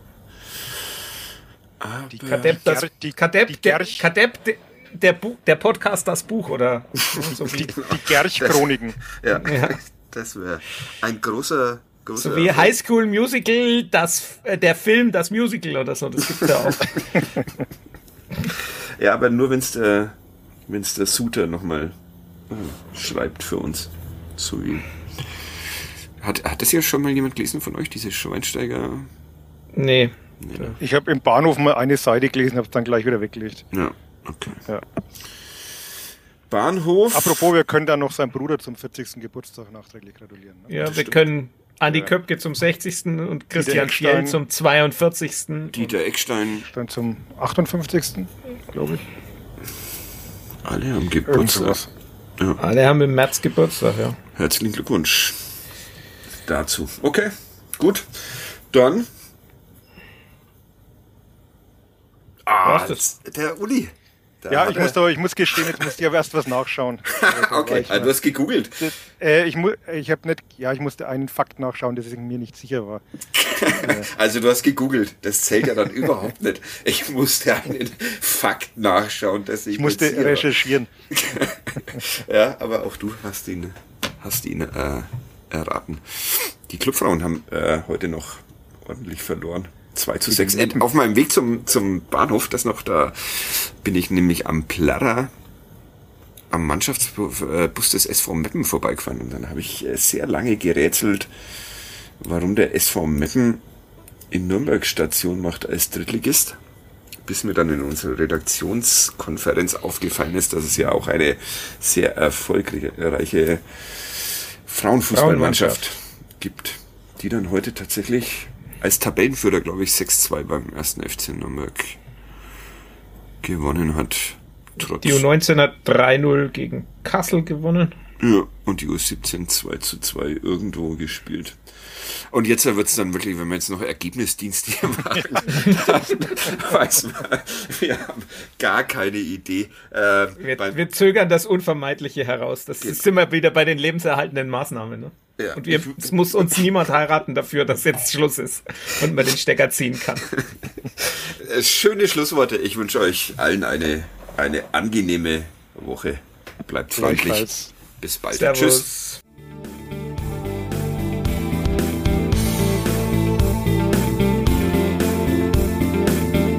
Aber die Kadepp, das, die, Kadepp, die der, Gerch, Kadepp, der, Bu- der Podcast, das Buch, oder? So die, die Gerch-Chroniken. Ja, ja. Das wäre ein großer... großer So wie High School Musical, das, äh, der Film, das Musical oder so, das gibt's ja auch. Ja, aber nur wenn es der, wenn's der Suter nochmal äh, schreibt für uns. So wie... Hat, hat das ja schon mal jemand gelesen von euch, diese Schweinsteiger? Nee. Nee, ne? Ich habe im Bahnhof mal eine Seite gelesen, habe es dann gleich wieder weggelegt. Ja, okay. Ja. Bahnhof. Apropos, wir können da noch seinem Bruder zum vierzigsten Geburtstag nachträglich gratulieren. Ne? Ja, Das wir stimmt. können Andi Ja. Köpke zum sechzigsten und Christian Eckstein. Fjell zum zweiundvierzigsten Dieter Eckstein. Dann zum achtundfünfzigsten glaube ich. Alle haben Irgend Geburtstag. sowas. Ja. Alle haben im März Geburtstag, ja. Herzlichen Glückwunsch dazu. Okay, gut. Dann... Ah, Was das, der Uli. Da Ja, hat ich er- muss, aber, ich muss gestehen, jetzt muss ich aber erst was nachschauen. Okay, also du hast gegoogelt. Das, äh, ich mu- ich habe nicht, ja, ich musste einen Fakt nachschauen, der mir nicht sicher war. Also du hast gegoogelt. Das zählt ja dann überhaupt nicht. Ich musste einen Fakt nachschauen, dass ich Ich musste mir sicher war. recherchieren. Ja, aber auch du hast ihn, hast ihn äh, erraten. Die Clubfrauen haben äh, heute noch ordentlich verloren. zwei zu sechs. Äh, auf meinem Weg zum, zum Bahnhof, das noch, da bin ich nämlich am Plärrer am Mannschaftsbus des S V Meppen vorbeigefahren. Und dann habe ich äh, sehr lange gerätselt, warum der S V Meppen in Nürnberg Station macht als Drittligist. Bis mir dann in unserer Redaktionskonferenz aufgefallen ist, dass es ja auch eine sehr erfolgreiche Frauenfußballmannschaft gibt, die dann heute tatsächlich als Tabellenführer, glaube ich, sechs zwei beim ersten F C Nürnberg gewonnen hat. Trotz Die U neunzehn hat drei null gegen Kassel gewonnen. Ja, und die U siebzehn zwei zu zwei irgendwo gespielt. Und jetzt wird es dann wirklich, wenn wir jetzt noch Ergebnisdienst hier machen, dann weiß man, wir haben gar keine Idee. Äh, Wir, beim- wir zögern das Unvermeidliche heraus. Das ist immer wieder bei den lebenserhaltenden Maßnahmen. Ne? Ja. Und wir, es muss uns niemand heiraten dafür, dass jetzt Schluss ist und man den Stecker ziehen kann. Äh, Schöne Schlussworte. Ich wünsche euch allen eine, eine angenehme Woche. Bleibt freundlich. Gleichfalls. Bis bald. Servus. Tschüss.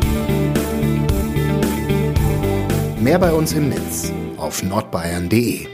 Mehr bei uns im Netz auf nordbayern punkt de.